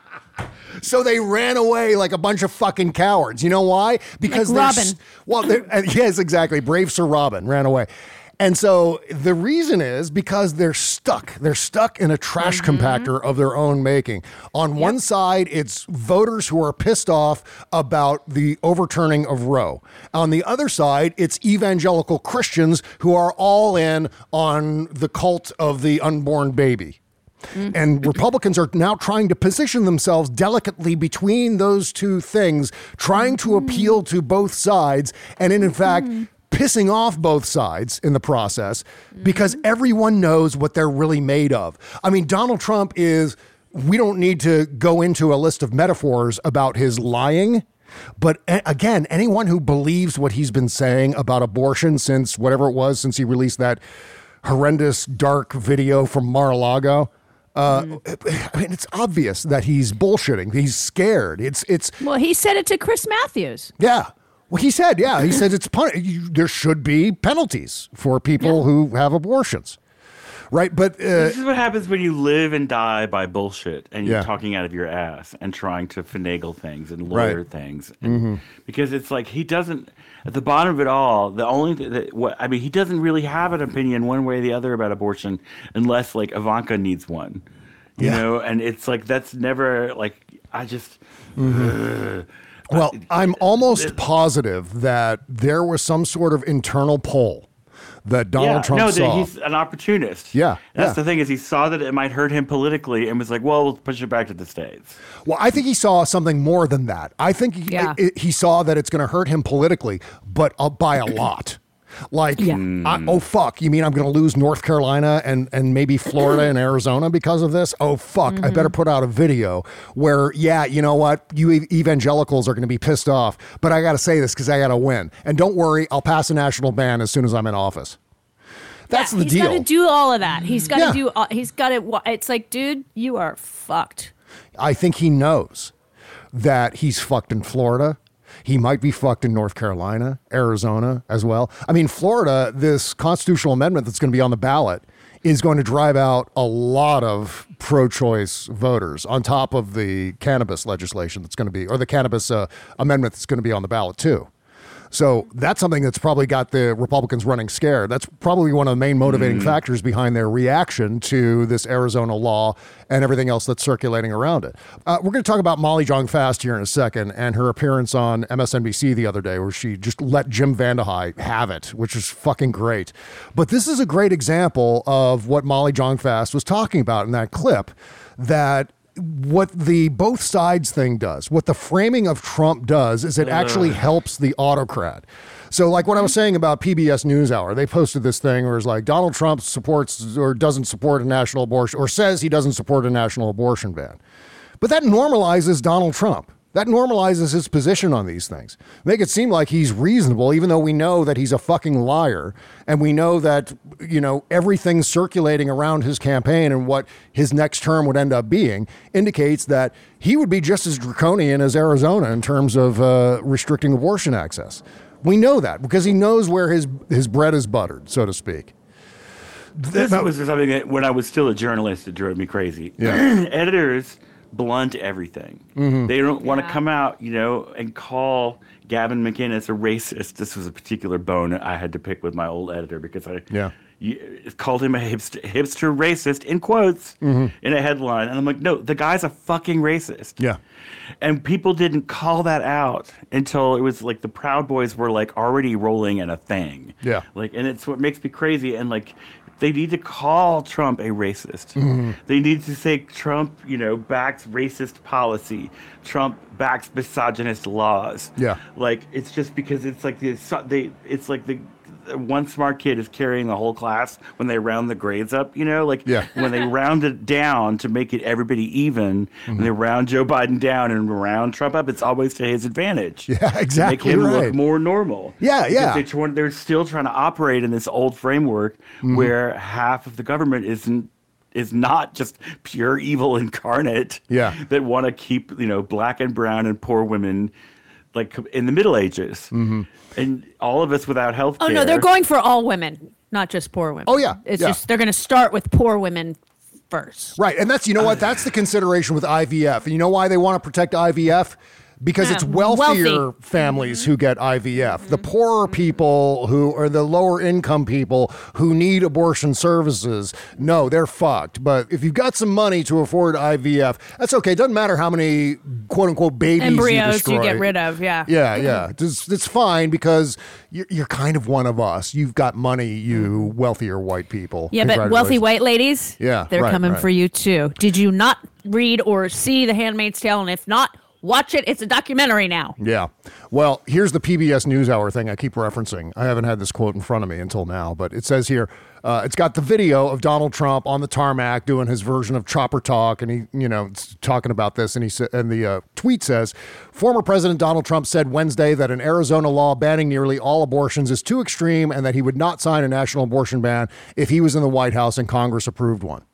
[SPEAKER 4] So they ran away like a bunch of fucking cowards. You know why? Because
[SPEAKER 10] like
[SPEAKER 4] they're
[SPEAKER 10] Robin.
[SPEAKER 4] Well, they're, yes, exactly. Brave Sir Robin ran away. And so the reason is because they're stuck. They're stuck in a trash mm-hmm. compactor of their own making. On yep. one side, it's voters who are pissed off about the overturning of Roe. On the other side, it's evangelical Christians who are all in on the cult of the unborn baby. Mm-hmm. And Republicans are now trying to position themselves delicately between those two things, trying to mm-hmm. appeal to both sides, and in, in fact, mm-hmm. pissing off both sides in the process mm-hmm. because everyone knows what they're really made of. I mean, Donald Trump is, we don't need to go into a list of metaphors about his lying. But again, anyone who believes what he's been saying about abortion since whatever it was, since he released that horrendous, dark video from Mar-a-Lago, Uh, I mean, it's obvious that he's bullshitting. He's scared. It's it's.
[SPEAKER 10] Well, he said it to Chris Matthews.
[SPEAKER 4] Yeah. Well, he said, yeah, he said it's pun- you, there should be penalties for people yeah. who have abortions, right? But uh,
[SPEAKER 9] this is what happens when you live and die by bullshit, and you're
[SPEAKER 4] yeah.
[SPEAKER 9] talking out of your ass and trying to finagle things and lawyer
[SPEAKER 4] right.
[SPEAKER 9] things, and,
[SPEAKER 4] mm-hmm.
[SPEAKER 9] because it's like he doesn't. At the bottom of it all, the only th- that, what I mean, he doesn't really have an opinion one way or the other about abortion, unless like Ivanka needs one, you
[SPEAKER 4] yeah.
[SPEAKER 9] know. And it's like that's never like I just.
[SPEAKER 4] Mm-hmm. Uh, well, I, I'm almost it, positive that there was some sort of internal poll that Donald
[SPEAKER 9] yeah,
[SPEAKER 4] Trump
[SPEAKER 9] no,
[SPEAKER 4] saw.
[SPEAKER 9] No, he's an opportunist.
[SPEAKER 4] Yeah,
[SPEAKER 9] that's
[SPEAKER 4] yeah.
[SPEAKER 9] the thing is he saw that it might hurt him politically and was like, well, we'll push it back to the States.
[SPEAKER 4] Well, I think he saw something more than that. I think he,
[SPEAKER 10] yeah.
[SPEAKER 4] it, he saw that it's going to hurt him politically, but uh, by a lot. Like,
[SPEAKER 10] yeah.
[SPEAKER 4] I, oh, fuck, you mean I'm going to lose North Carolina and, and maybe Florida and Arizona because of this? Oh, fuck, mm-hmm. I better put out a video where, yeah, you know what? You evangelicals are going to be pissed off, but I got to say this because I got to win. And don't worry, I'll pass a national ban as soon as I'm in office. That's
[SPEAKER 10] yeah,
[SPEAKER 4] the
[SPEAKER 10] he's
[SPEAKER 4] deal.
[SPEAKER 10] He's got to do all of that. He's got to
[SPEAKER 4] yeah.
[SPEAKER 10] do, all, he's got to, it's like, dude, you are fucked.
[SPEAKER 4] I think he knows that he's fucked in Florida. He might be fucked in North Carolina, Arizona as well. I mean, Florida, this constitutional amendment that's going to be on the ballot is going to drive out a lot of pro-choice voters on top of the cannabis legislation that's going to be, or the cannabis uh, amendment that's going to be on the ballot too. So that's something that's probably got the Republicans running scared. That's probably one of the main motivating mm. factors behind their reaction to this Arizona law and everything else that's circulating around it. Uh, we're going to talk about Molly Jong-Fast here in a second and her appearance on M S N B C the other day where she just let Jim Vandehei have it, which is fucking great. But this is a great example of what Molly Jong-Fast was talking about in that clip, that what the both sides thing does, what the framing of Trump does, is it actually uh. helps the autocrat. So like what I was saying about P B S NewsHour, they posted this thing where it's like Donald Trump supports or doesn't support a national abortion, or says he doesn't support a national abortion ban. But that normalizes Donald Trump. That normalizes his position on these things. Make it seem like he's reasonable, even though we know that he's a fucking liar. And we know that, you know, everything circulating around his campaign and what his next term would end up being indicates that he would be just as draconian as Arizona in terms of uh, restricting abortion access. We know that because he knows where his, his bread is buttered, so to speak.
[SPEAKER 9] This was something that when I was still a journalist, it drove me crazy.
[SPEAKER 4] Yeah.
[SPEAKER 9] Editors blunt everything.
[SPEAKER 4] Mm-hmm.
[SPEAKER 9] They don't want to
[SPEAKER 10] Yeah.
[SPEAKER 9] come out, you know, and call Gavin McInnes a racist. This was a particular bone I had to pick with my old editor because I
[SPEAKER 4] yeah.
[SPEAKER 9] you, called him a hipster, hipster racist in quotes
[SPEAKER 4] mm-hmm.
[SPEAKER 9] in a headline. And I'm like, no, the guy's a fucking racist.
[SPEAKER 4] Yeah.
[SPEAKER 9] And people didn't call that out until it was like the Proud Boys were like already rolling in a thing.
[SPEAKER 4] Yeah.
[SPEAKER 9] Like, and it's what makes me crazy. And like, they need to call Trump a racist.
[SPEAKER 4] Mm-hmm.
[SPEAKER 9] They need to say Trump, you know, backs racist policy. Trump backs misogynist laws.
[SPEAKER 4] Yeah.
[SPEAKER 9] Like, it's just because it's like the, they, it's like the, one smart kid is carrying the whole class when they round the grades up, you know, like
[SPEAKER 4] yeah.
[SPEAKER 9] when they round it down to make it everybody even, mm-hmm. when they round Joe Biden down and round Trump up, it's always to his advantage.
[SPEAKER 4] Yeah, exactly.
[SPEAKER 9] To make him
[SPEAKER 4] right.
[SPEAKER 9] look more normal.
[SPEAKER 4] Yeah, yeah.
[SPEAKER 9] They tr- they're still trying to operate in this old framework mm-hmm. where half of the government isn't is not just pure evil incarnate.
[SPEAKER 4] Yeah.
[SPEAKER 9] That want to keep, you know, black and brown and poor women like in the Middle Ages.
[SPEAKER 4] Mm-hmm.
[SPEAKER 9] And all of us without health care.
[SPEAKER 10] Oh, no, they're going for all women, not just poor women.
[SPEAKER 4] Oh, yeah.
[SPEAKER 10] It's
[SPEAKER 4] yeah.
[SPEAKER 10] just they're going to start with poor women first.
[SPEAKER 4] Right. And that's, you know what? That's the consideration with I V F. And you know why they want to protect I V F? Because yeah, it's wealthier
[SPEAKER 10] wealthy.
[SPEAKER 4] families
[SPEAKER 10] mm-hmm.
[SPEAKER 4] who get I V F.
[SPEAKER 10] Mm-hmm.
[SPEAKER 4] The poorer people who are the lower income people who need abortion services, no, they're fucked. But if you've got some money to afford I V F, that's okay. It doesn't matter how many quote unquote babies
[SPEAKER 10] embryos
[SPEAKER 4] you destroy.
[SPEAKER 10] you get rid of. Yeah.
[SPEAKER 4] Yeah, yeah. It's, it's fine because you're, you're kind of one of us. You've got money, you wealthier white people.
[SPEAKER 10] Yeah, but wealthy white ladies,
[SPEAKER 4] yeah,
[SPEAKER 10] they're
[SPEAKER 4] right,
[SPEAKER 10] coming
[SPEAKER 4] right.
[SPEAKER 10] for you too. Did you not read or see The Handmaid's Tale? And if not, watch it. It's a documentary now.
[SPEAKER 4] Yeah. Well, here's the P B S NewsHour thing I keep referencing. I haven't had this quote in front of me until now, but it says here, uh, it's got the video of Donald Trump on the tarmac doing his version of chopper talk, and he, you know, talking about this, and he sa- and the uh, tweet says, former President Donald Trump said Wednesday that an Arizona law banning nearly all abortions is too extreme and that he would not sign a national abortion ban if he was in the White House and Congress approved one.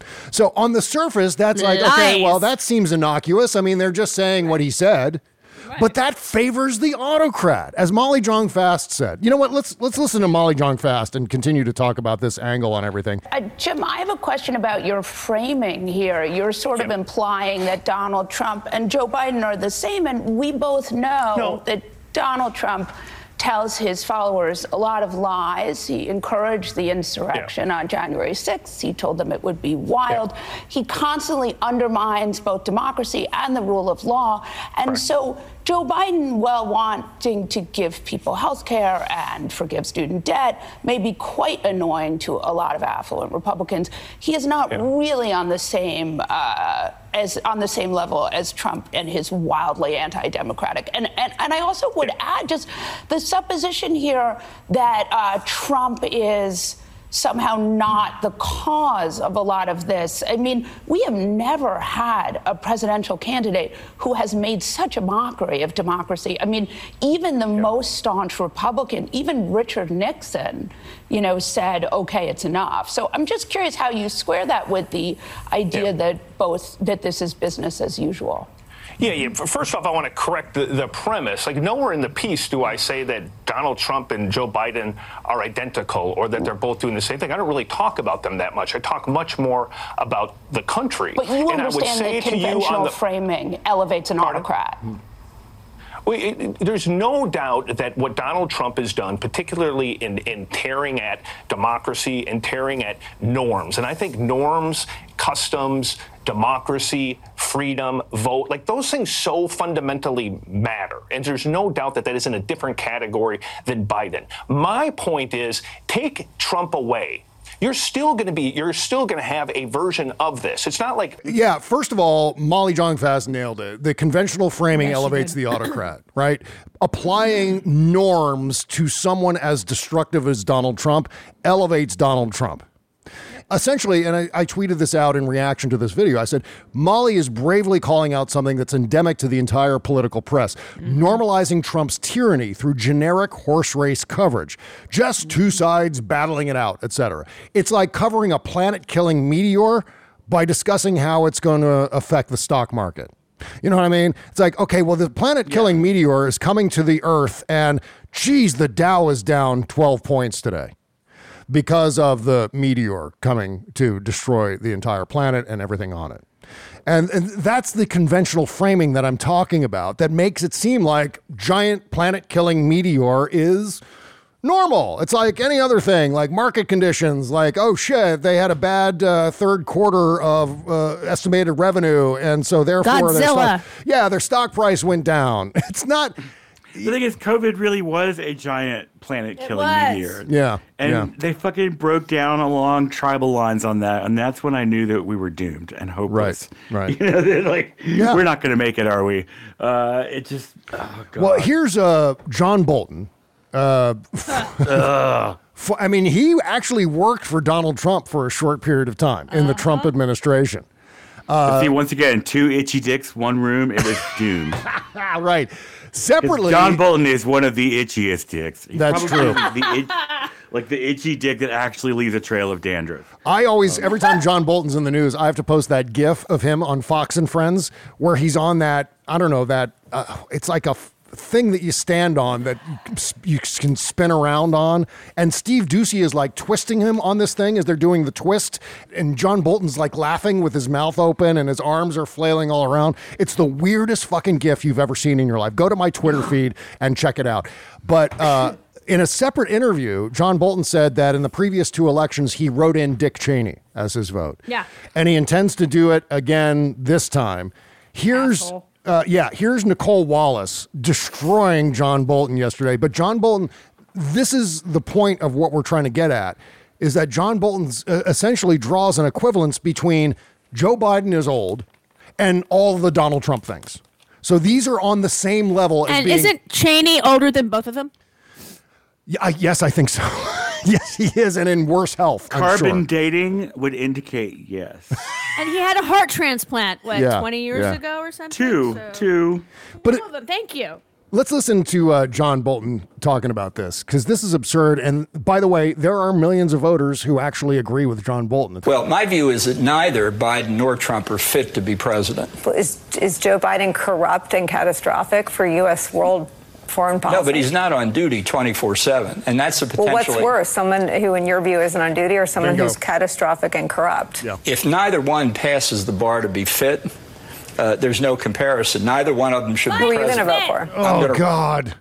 [SPEAKER 4] So on the surface, that's like,
[SPEAKER 10] Lies.
[SPEAKER 4] okay, well, that seems innocuous. I mean, they're just saying what he said. Right. But that favors the autocrat, as Molly Jong-Fast said. You know what? Let's let's listen to Molly Jong-Fast and continue to talk about this angle on everything.
[SPEAKER 19] Uh, Jim, I have a question about your framing here. You're sort Jim. of implying that Donald Trump and Joe Biden are the same, and we both know no. that Donald Trump tells his followers a lot of lies. He encouraged the insurrection yeah. on January sixth. He told them it would be wild. Yeah. He constantly undermines both democracy and the rule of law. And right. so Joe Biden, while wanting to give people health care and forgive student debt, may be quite annoying to a lot of affluent Republicans. He is not yeah. really on the same uh, as on the same level as Trump and his wildly anti-democratic. And and, and I also would add just the supposition here that uh, Trump is somehow not the cause of a lot of this. I mean, we have never had a presidential candidate who has made such a mockery of democracy. I mean, even the yeah. most staunch Republican, even Richard Nixon, you know, said, okay, it's enough. So I'm just curious how you square that with the idea yeah. that both, that this is business as usual.
[SPEAKER 20] Yeah, yeah. First off, I want to correct the, the premise. Like, nowhere in the piece do I say that Donald Trump and Joe Biden are identical or that they're both doing the same thing. I don't really talk about them that much. I talk much more about the country.
[SPEAKER 19] But you
[SPEAKER 20] and
[SPEAKER 19] understand
[SPEAKER 20] I would say
[SPEAKER 19] that
[SPEAKER 20] to
[SPEAKER 19] conventional
[SPEAKER 20] you on the,
[SPEAKER 19] framing elevates an pardon? autocrat.
[SPEAKER 20] Well, it, it, there's no doubt that what Donald Trump has done, particularly in, in tearing at democracy and tearing at norms, and I think norms, customs, democracy, freedom, vote, like those things so fundamentally matter. And there's no doubt that that is in a different category than Biden. My point is, take Trump away. You're still going to be, you're still going to have a version of this. It's not like.
[SPEAKER 4] Yeah, first of all, Molly Jong-Fast nailed it. The conventional framing yes, elevates the autocrat, right? Applying norms to someone as destructive as Donald Trump elevates Donald Trump. Essentially, and I, I tweeted this out in reaction to this video, I said, Molly is bravely calling out something that's endemic to the entire political press, mm-hmm. normalizing Trump's tyranny through generic horse race coverage. Just two sides battling it out, et cetera. It's like covering a planet-killing meteor by discussing how it's going to affect the stock market. You know what I mean? It's like, okay, well, the planet-killing yeah. meteor is coming to the Earth, and geez, the Dow is down twelve points today, because of the meteor coming to destroy the entire planet and everything on it. And, and that's the conventional framing that I'm talking about that makes it seem like giant planet-killing meteor is normal. It's like any other thing, like market conditions, like, oh shit, they had a bad uh, third quarter of uh, estimated revenue, and so therefore their stock, yeah, their stock price went down. It's not...
[SPEAKER 9] The thing is, COVID really was a giant planet-killing meteor.
[SPEAKER 4] Yeah,
[SPEAKER 9] and
[SPEAKER 4] yeah.
[SPEAKER 9] they fucking broke down along tribal lines on that, and that's when I knew that we were doomed and hopeless.
[SPEAKER 4] Right, right.
[SPEAKER 9] You know, they're like,
[SPEAKER 4] yeah.
[SPEAKER 9] we're not going to make it, are we? Uh, it just, oh God.
[SPEAKER 4] Well, here's uh, John Bolton, Uh, I mean, he actually worked for Donald Trump for a short period of time in the Trump administration. Uh,
[SPEAKER 9] See, once again, two itchy dicks, one room, it was doomed.
[SPEAKER 4] Right. Separately,
[SPEAKER 9] John Bolton is one of the itchiest dicks. He's
[SPEAKER 4] That's
[SPEAKER 9] probably
[SPEAKER 4] true.
[SPEAKER 9] The itch, like the itchy dick that actually leaves a trail of dandruff.
[SPEAKER 4] I always, every time John Bolton's in the news, I have to post that GIF of him on Fox and Friends where he's on that, I don't know, that, uh, it's like a f- thing that you stand on that you can spin around on. And Steve Ducey is like twisting him on this thing as they're doing the twist. And John Bolton's like laughing with his mouth open and his arms are flailing all around. It's the weirdest fucking GIF you've ever seen in your life. Go to my Twitter feed and check it out. But, uh, in a separate interview, John Bolton said that in the previous two elections, he wrote in Dick Cheney as his vote.
[SPEAKER 10] Yeah.
[SPEAKER 4] And he intends to do it again this time. Here's, uh, yeah, here's Nicole Wallace destroying John Bolton yesterday. But John Bolton, this is the point of what we're trying to get at, is that John Bolton uh, essentially draws an equivalence between Joe Biden is old and all the Donald Trump things. So these are on the same level as
[SPEAKER 10] And
[SPEAKER 4] being...
[SPEAKER 10] isn't Cheney older than both of them?
[SPEAKER 4] Yeah, I, yes, I think so. Yes, he is, and in worse health. I'm
[SPEAKER 9] Carbon
[SPEAKER 4] sure.
[SPEAKER 9] dating would indicate yes.
[SPEAKER 10] And he had a heart transplant, what,
[SPEAKER 4] Yeah,
[SPEAKER 10] twenty years
[SPEAKER 4] yeah.
[SPEAKER 10] ago or something?
[SPEAKER 9] Two,
[SPEAKER 10] So-
[SPEAKER 9] two.
[SPEAKER 4] But
[SPEAKER 10] Two of them. Thank you.
[SPEAKER 4] Let's listen to uh, John Bolton talking about this, because this is absurd. And by the way, there are millions of voters who actually agree with John Bolton.
[SPEAKER 21] Well, my view is that neither Biden nor Trump are fit to be president.
[SPEAKER 22] Is, is Joe Biden corrupt and catastrophic for U S world foreign policy?
[SPEAKER 21] No, but he's not on duty twenty-four seven, and that's a potentially...
[SPEAKER 22] Well, what's worse, someone who, in your view, isn't on duty, or someone
[SPEAKER 21] Bingo.
[SPEAKER 22] who's catastrophic and corrupt?
[SPEAKER 21] If neither one passes the bar to be fit, uh, there's no comparison. Neither one of them should
[SPEAKER 22] Who
[SPEAKER 21] be
[SPEAKER 22] are you going to
[SPEAKER 21] president.
[SPEAKER 22] vote for?
[SPEAKER 4] Oh,
[SPEAKER 21] gonna-
[SPEAKER 4] God.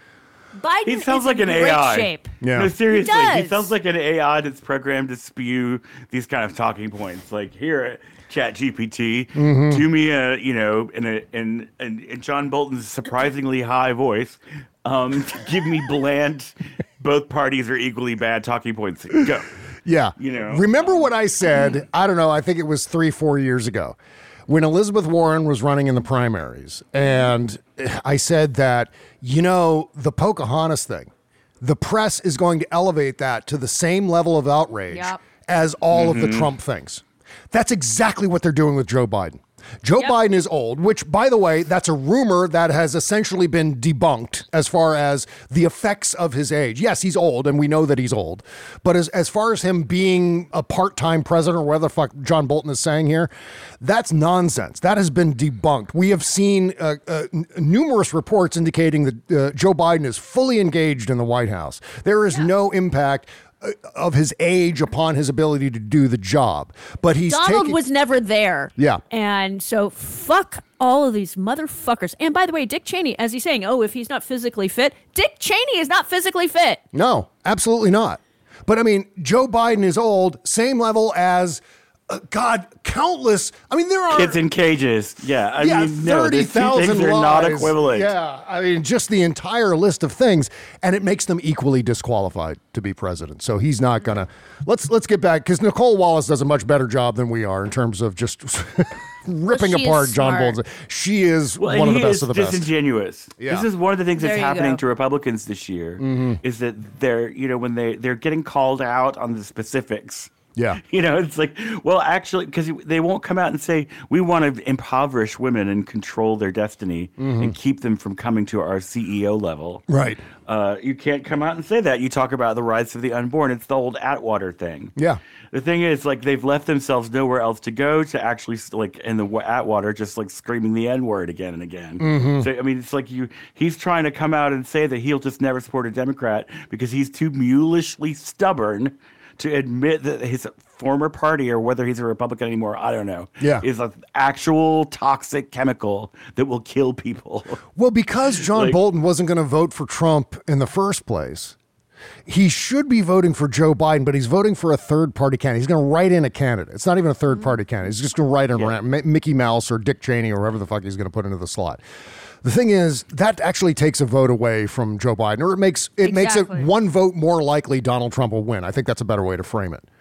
[SPEAKER 10] Biden
[SPEAKER 9] He sounds
[SPEAKER 10] is
[SPEAKER 9] like
[SPEAKER 10] in
[SPEAKER 9] an
[SPEAKER 10] great
[SPEAKER 9] A I.
[SPEAKER 10] shape.
[SPEAKER 4] Yeah.
[SPEAKER 9] No, seriously,
[SPEAKER 10] He
[SPEAKER 9] he,
[SPEAKER 10] does.
[SPEAKER 9] sounds like an A I that's programmed to spew these kind of talking points. Like, here, Chat G P T,
[SPEAKER 4] Mhm.
[SPEAKER 9] do me a, you know, in a in, in, in John Bolton's surprisingly high voice, um, give me bland, both parties are equally bad talking points. Go.
[SPEAKER 4] Yeah.
[SPEAKER 9] You know.
[SPEAKER 4] Remember what I said, I don't know, I think it was three, four years ago, when Elizabeth Warren was running in the primaries. And I said that, you know, the Pocahontas thing, the press is going to elevate that to the same level of outrage
[SPEAKER 10] Yep.
[SPEAKER 4] as all of the
[SPEAKER 9] Mhm.
[SPEAKER 4] Trump things. That's exactly what they're doing with Joe Biden. Joe Biden is old, which, by the way, that's a rumor that has essentially been debunked as far as the effects of his age. Yes, he's old, and we know that he's old. But as, as far as him being a part-time president, or whatever the fuck John Bolton is saying here, that's nonsense. That has been debunked. We have seen uh, uh, n- numerous reports indicating that uh, Joe Biden is fully engaged in the White House. There is no impact uh, of his age upon his ability to do the job. But he's
[SPEAKER 10] Donald
[SPEAKER 4] taking...
[SPEAKER 10] was never there.
[SPEAKER 4] Yeah.
[SPEAKER 10] And so fuck all of these motherfuckers. And by the way, Dick Cheney, as he's saying, oh, if he's not physically fit, Dick Cheney is not physically fit.
[SPEAKER 4] No, absolutely not. But I mean, Joe Biden is old, same level as, uh, God, countless. I mean, there are
[SPEAKER 9] Kids in cages. Yeah. I
[SPEAKER 4] yeah,
[SPEAKER 9] mean, no,
[SPEAKER 4] thirty
[SPEAKER 9] these two
[SPEAKER 4] thousand
[SPEAKER 9] things are not equivalent.
[SPEAKER 4] Yeah, I mean, just the entire list of things, and it makes them equally disqualified to be president. So he's not gonna. Let's let's get back, because Nicole Wallace does a much better job than we are in terms of just ripping
[SPEAKER 10] Well, she is
[SPEAKER 4] apart John
[SPEAKER 10] smart.
[SPEAKER 4] Bolton. She is
[SPEAKER 9] Well,
[SPEAKER 4] one
[SPEAKER 9] and
[SPEAKER 4] of the
[SPEAKER 9] he
[SPEAKER 4] best
[SPEAKER 9] is
[SPEAKER 4] of the best.
[SPEAKER 9] disingenuous.
[SPEAKER 4] Yeah.
[SPEAKER 9] This is one of the things
[SPEAKER 10] There
[SPEAKER 9] that's
[SPEAKER 10] you
[SPEAKER 9] happening
[SPEAKER 10] go.
[SPEAKER 9] to Republicans this year
[SPEAKER 4] Mhm.
[SPEAKER 9] is that they're, you know, when they they're getting called out on the specifics.
[SPEAKER 4] Yeah.
[SPEAKER 9] You know, it's like, well, actually, because they won't come out and say, we want to impoverish women and control their destiny
[SPEAKER 4] Mhm.
[SPEAKER 9] and keep them from coming to our C E O level.
[SPEAKER 4] Right.
[SPEAKER 9] Uh, you can't come out and say that. You talk about the rights of the unborn. It's the old Atwater thing.
[SPEAKER 4] Yeah.
[SPEAKER 9] The thing is, like, they've left themselves nowhere else to go to actually, like, in the Atwater, just like screaming the N word again and again.
[SPEAKER 4] Mhm.
[SPEAKER 9] So, I mean, it's like you, he's trying to come out and say that he'll just never support a Democrat because he's too mulishly stubborn to admit that his former party, or whether he's a Republican anymore, I don't know,
[SPEAKER 4] Yeah.
[SPEAKER 9] is an actual toxic chemical that will kill people.
[SPEAKER 4] Well, because John
[SPEAKER 9] Like-
[SPEAKER 4] Bolton wasn't going to vote for Trump in the first place, he should be voting for Joe Biden, but he's voting for a third party candidate. He's going to write in a candidate. It's not even a third party candidate. He's just going to write in around M- Mickey Mouse or Dick Cheney or whoever the fuck he's going to put into the slot. The thing is, that actually takes a vote away from Joe Biden, or it makes it makes
[SPEAKER 10] Exactly.
[SPEAKER 4] it one vote more likely Donald Trump will win. I think that's a better way to frame it.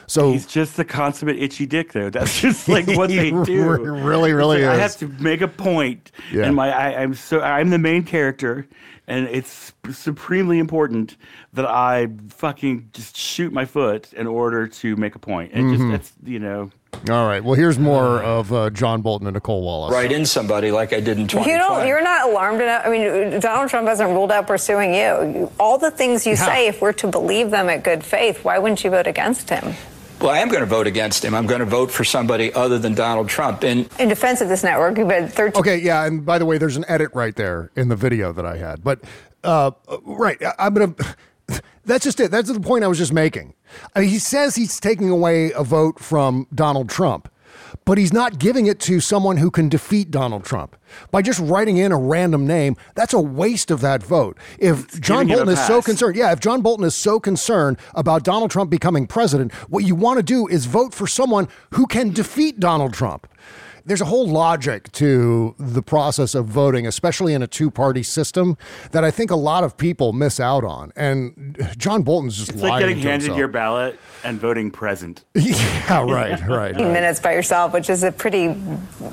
[SPEAKER 4] So
[SPEAKER 9] he's just the consummate itchy dick, though. That's just like what they do.
[SPEAKER 4] Really, really
[SPEAKER 9] like,
[SPEAKER 4] is.
[SPEAKER 9] I have to make a point,
[SPEAKER 4] Yeah.
[SPEAKER 9] and my I, I'm so I'm the main character, and it's supremely important that I fucking just shoot my foot in order to make a point. And
[SPEAKER 4] Mhm.
[SPEAKER 9] just that's you know.
[SPEAKER 4] All right. Well, here's more of uh, John Bolton and Nicole Wallace.
[SPEAKER 21] Right in somebody like I did in twenty twenty.
[SPEAKER 22] You don't, you're not alarmed enough. I mean, Donald Trump hasn't ruled out pursuing you. You- All the things you
[SPEAKER 21] Yeah.
[SPEAKER 22] say, if we're to believe them at good faith, why wouldn't you vote against him?
[SPEAKER 21] Well, I am going to vote against him. I'm going to vote for somebody other than Donald Trump. And
[SPEAKER 22] In defense of this network, you've had thirteen.
[SPEAKER 4] Okay, yeah, and by the way, there's an edit right there in the video that I had. But, uh, right, I- I'm going to... That's just it. That's the point I was just making. I mean, he says he's taking away a vote from Donald Trump, but he's not giving it to someone who can defeat Donald Trump. By just writing in a random name, that's a waste of that vote. If John
[SPEAKER 9] giving him a
[SPEAKER 4] Bolton is so
[SPEAKER 9] pass.
[SPEAKER 4] concerned, yeah, if John Bolton is so concerned about Donald Trump becoming president, what you want to do is vote for someone who can defeat Donald Trump. There's a whole logic to the process of voting, especially in a two-party system, that I think a lot of people miss out on. And John Bolton's just
[SPEAKER 9] It's
[SPEAKER 4] lying
[SPEAKER 9] like getting
[SPEAKER 4] to
[SPEAKER 9] handed
[SPEAKER 4] himself.
[SPEAKER 9] your ballot and voting present.
[SPEAKER 4] Yeah, right, right. right.
[SPEAKER 22] minutes by yourself, which is a pretty, uh,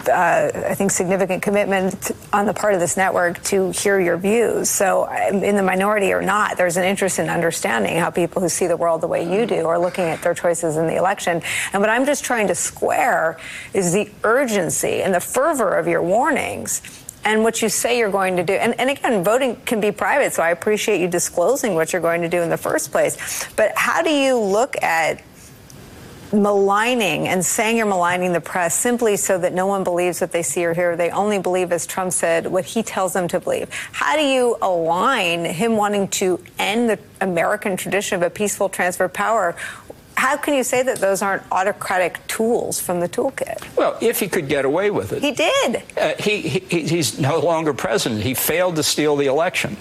[SPEAKER 22] I think, significant commitment on the part of this network to hear your views. So, um, in the minority or not, there's an interest in understanding how people who see the world the way you do are looking at their choices in the election. And what I'm just trying to square is the urgency and the fervor of your warnings and what you say you're going to do. And, and again, voting can be private, so I appreciate you disclosing what you're going to do in the first place. But how do you look at maligning and saying you're maligning the press simply so that no one believes what they see or hear? They only believe, as Trump said, what he tells them to believe. How do you align him wanting to end the American tradition of a peaceful transfer of power? How can you say that those aren't autocratic tools from the toolkit?
[SPEAKER 21] well, if he could get away with it.
[SPEAKER 22] He did.
[SPEAKER 21] Uh, he, he he's no longer president. He failed to steal the election.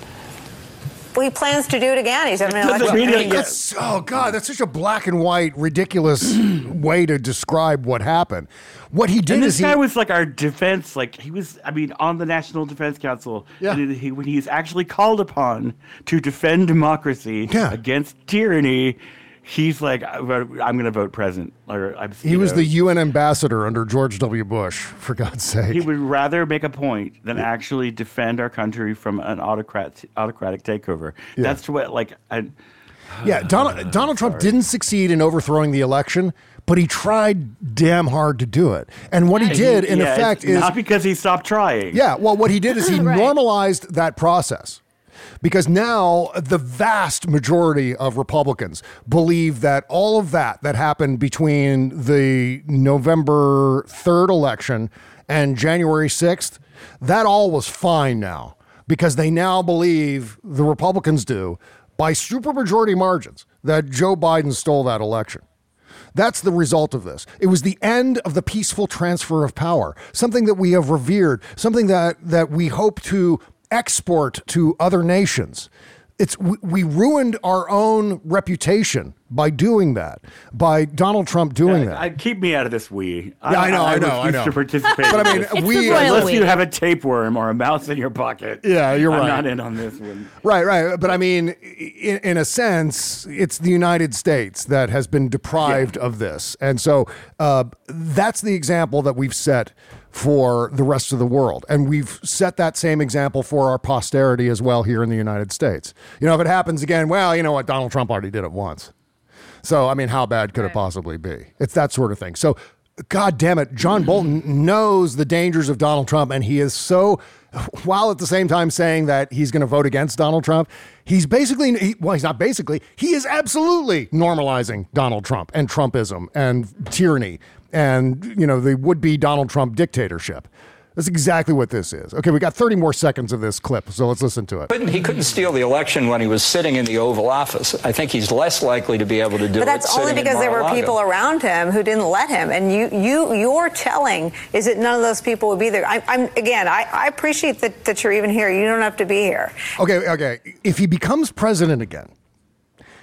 [SPEAKER 22] Well, he plans to do it again. He's having an election.
[SPEAKER 4] That's- oh, God, that's such a black and white, ridiculous way to describe what happened. What he did
[SPEAKER 9] And
[SPEAKER 4] is
[SPEAKER 9] this
[SPEAKER 4] he...
[SPEAKER 9] guy was like our defense, like he was, I mean, on the National Defense Council.
[SPEAKER 4] Yeah.
[SPEAKER 9] And he, when he's actually called upon to defend democracy against tyranny, he's like, I'm going to vote present. Or, I'm,
[SPEAKER 4] He
[SPEAKER 9] you
[SPEAKER 4] was
[SPEAKER 9] know,
[SPEAKER 4] the U N ambassador under George W. Bush, for God's sake.
[SPEAKER 9] He would rather make a point than actually defend our country from an autocrat, autocratic takeover.
[SPEAKER 4] Yeah.
[SPEAKER 9] That's what, like, I,
[SPEAKER 4] Yeah, Donald, Donald Trump didn't succeed in overthrowing the election, but he tried damn hard to do it. And what he did, in
[SPEAKER 9] yeah,
[SPEAKER 4] effect,
[SPEAKER 9] it's
[SPEAKER 4] is...
[SPEAKER 9] not because he stopped trying.
[SPEAKER 4] Yeah, well, what he did is he
[SPEAKER 9] Right.
[SPEAKER 4] normalized that process. Because now the vast majority of Republicans believe that all of that that happened between the November third election and January sixth, that all was fine now. Because they now believe, the Republicans do, by supermajority margins, that Joe Biden stole that election. That's the result of this. It was the end of the peaceful transfer of power, something that we have revered, something that, that we hope to export to other nations. It's we, we ruined our own reputation by doing that, by Donald Trump doing that.
[SPEAKER 9] I, keep me out of this we.
[SPEAKER 4] Yeah, I know, I know, I
[SPEAKER 9] refuse
[SPEAKER 4] know.
[SPEAKER 9] to participate.
[SPEAKER 4] But I
[SPEAKER 9] in
[SPEAKER 4] mean,
[SPEAKER 9] this.
[SPEAKER 4] we-
[SPEAKER 9] unless
[SPEAKER 4] we.
[SPEAKER 9] you have a tapeworm or a mouse in your pocket.
[SPEAKER 4] Yeah, you're
[SPEAKER 9] I'm
[SPEAKER 4] right.
[SPEAKER 9] not in on this one.
[SPEAKER 4] Right, right. But I mean, in, in a sense, it's the United States that has been deprived of this. And so uh, that's the example that we've set for the rest of the world. And we've set that same example for our posterity as well here in the United States. You know, if it happens again, well, you know what? Donald Trump already did it once. So, I mean, how bad could it possibly be? It's that sort of thing. So, God damn it, John Bolton knows the dangers of Donald Trump, and he is so, while at the same time saying that he's going to vote against Donald Trump, he's basically, he, well, he's not basically, he is absolutely normalizing Donald Trump and Trumpism and tyranny and, you know, the would-be Donald Trump dictatorship. That's exactly what this is. Okay, we got thirty more seconds of this clip, so let's listen to it.
[SPEAKER 21] Couldn't, he couldn't steal the election when he was sitting in the Oval Office. I think he's less likely to be able to do it.
[SPEAKER 22] But that's only
[SPEAKER 21] sitting in
[SPEAKER 22] because there were
[SPEAKER 21] Mar-a-Lago.
[SPEAKER 22] people around him who didn't let him. And you, you, you're telling is that none of those people would be there. I, I'm again, I, I appreciate that, that you're even here. You don't have to be here.
[SPEAKER 4] Okay, okay. If he becomes president again,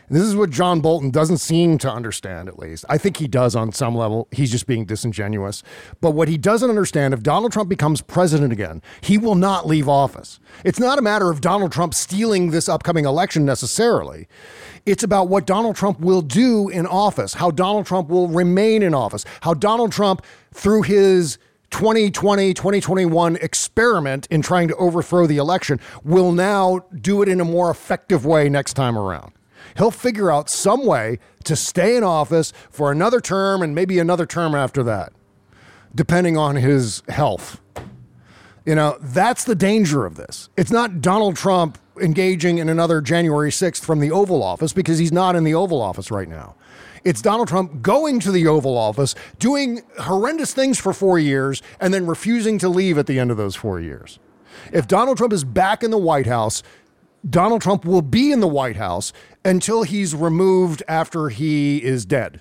[SPEAKER 4] This is what John Bolton doesn't seem to understand, at least. I think he does on some level. He's just being disingenuous. But what he doesn't understand, if Donald Trump becomes president again, he will not leave office. It's not a matter of Donald Trump stealing this upcoming election necessarily. It's about what Donald Trump will do in office, how Donald Trump will remain in office, how Donald Trump, through his twenty twenty, twenty twenty-one experiment in trying to overthrow the election, will now do it in a more effective way next time around. He'll figure out some way to stay in office for another term and maybe another term after that, depending on his health. You know, that's the danger of this. It's not Donald Trump engaging in another January sixth from the Oval Office, because he's not in the Oval Office right now. It's Donald Trump going to the Oval Office, doing horrendous things for four years, and then refusing to leave at the end of those four years. If Donald Trump is back in the White House, Donald Trump will be in the White House until he's removed after he is dead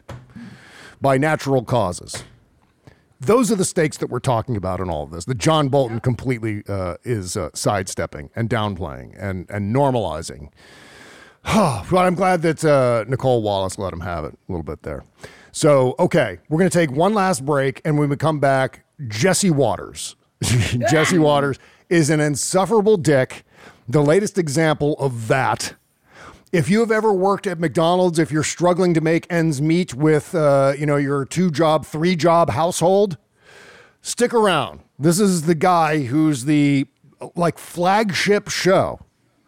[SPEAKER 4] by natural causes. Those are the stakes that we're talking about in all of this. That John Bolton completely uh, is uh, sidestepping and downplaying and, and normalizing. But I'm glad that uh, Nicole Wallace let him have it a little bit there. So, okay, we're going to take one last break, and when we come back, Jesse Waters. Jesse Waters is an insufferable dick. The latest example of that. If you have ever worked at McDonald's, if you're struggling to make ends meet with, uh, you know, your two job, three job household, stick around. This is the guy who's the like flagship show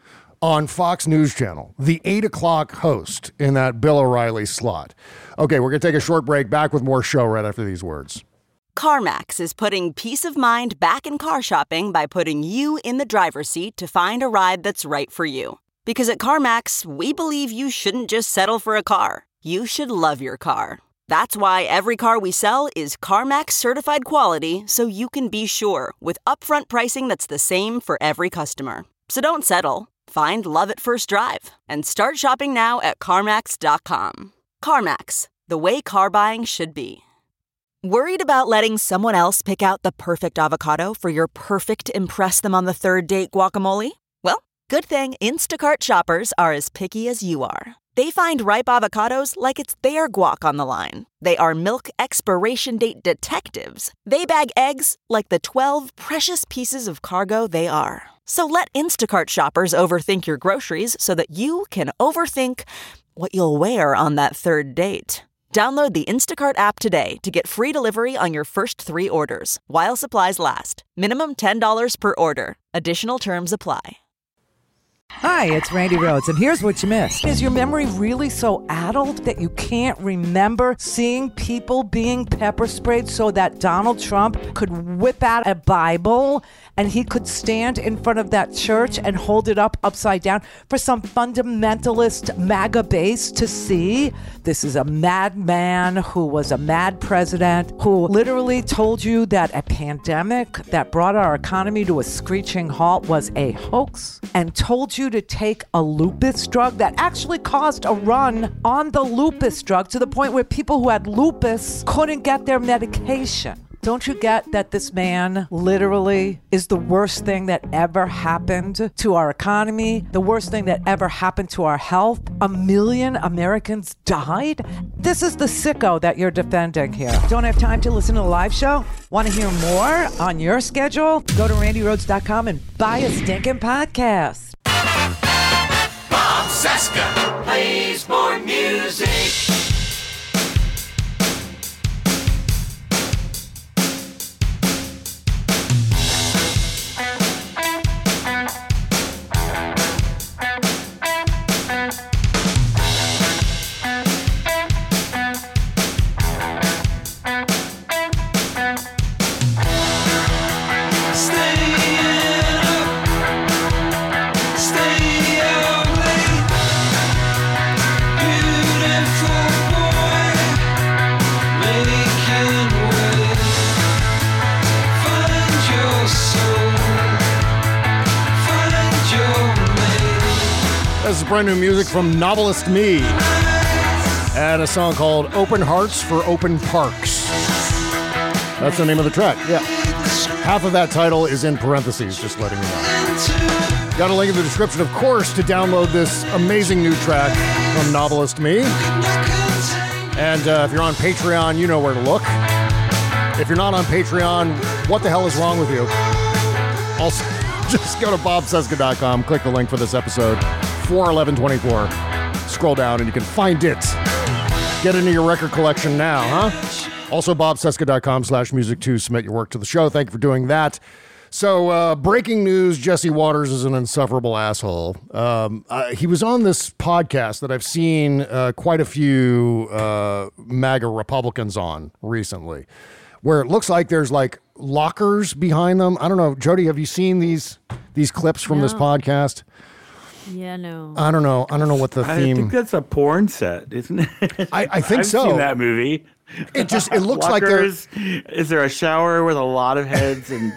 [SPEAKER 4] on Fox News Channel, the eight o'clock host in that Bill O'Reilly slot. Okay, we're going to take a short break. Back with more show right after these words.
[SPEAKER 5] CarMax is putting peace of mind back in car shopping by putting you in the driver's seat to find a ride that's right for you. Because at CarMax, we believe you shouldn't just settle for a car. You should love your car. That's why every car we sell is CarMax certified quality, so you can be sure with upfront pricing that's the same for every customer. So don't settle. Find love at first drive and start shopping now at CarMax dot com. CarMax, the way car buying should be. Worried about letting someone else pick out the perfect avocado for your perfect impress them on the third date guacamole? Well, good thing Instacart shoppers are as picky as you are. They find ripe avocados like it's their guac on the line. They are milk expiration date detectives. They bag eggs like the twelve precious pieces of cargo they are. So let Instacart shoppers overthink your groceries so that you can overthink what you'll wear on that third date. Download the Instacart app today to get free delivery on your first three orders, while supplies last. Minimum ten dollars per order. Additional terms apply.
[SPEAKER 7] Hi, it's Randy Rhodes, and here's what you missed. Is your memory really so addled that you can't remember seeing people being pepper sprayed so that Donald Trump could whip out a Bible and he could stand in front of that church and hold it up upside down for some fundamentalist MAGA base to see? This is a madman who was a mad president who literally told you that a pandemic that brought our economy to a screeching halt was a hoax, and told you to take a lupus drug that actually caused a run on the lupus drug to the point where people who had lupus couldn't get their medication. Don't you get that this man literally is the worst thing that ever happened to our economy, the worst thing that ever happened to our health? A million Americans died? This is the sicko that you're defending here. Don't have time to listen to the live show? Want to hear more on your schedule? Go to randy rhodes dot com and buy a stinking podcast.
[SPEAKER 6] Bob Cesca plays more music.
[SPEAKER 4] This is brand new music from Novelist Me and a song called Open Hearts for Open Parks. That's the name of the track, yeah. Half of that title is in parentheses, just letting you know. Got a link in the description, of course, to download this amazing new track from Novelist Me. And uh, if you're on Patreon, you know where to look. If you're not on Patreon, what the hell is wrong with you? Also, just go to bob cesca dot com, click the link for this episode, four eleven twenty-four. Scroll down and you can find it. Get into your record collection now, huh? Also, bob cesca dot com slash music to submit your work to the show. Thank you for doing that. So, uh, breaking news, Jesse Waters is an insufferable asshole. Um, uh, he was on this podcast that I've seen uh, quite a few uh, MAGA Republicans on recently, where it looks like there's like lockers behind them. I don't know. Jody, have you seen these these clips from
[SPEAKER 10] No.
[SPEAKER 4] this podcast?
[SPEAKER 10] Yeah, no.
[SPEAKER 4] I don't know. I don't know what the
[SPEAKER 9] I
[SPEAKER 4] theme.
[SPEAKER 9] think that's a porn set, isn't it?
[SPEAKER 4] I, I think
[SPEAKER 9] I've
[SPEAKER 4] so.
[SPEAKER 9] Seen that movie.
[SPEAKER 4] It just it looks like there's.
[SPEAKER 9] Is there a shower with a lot of heads and?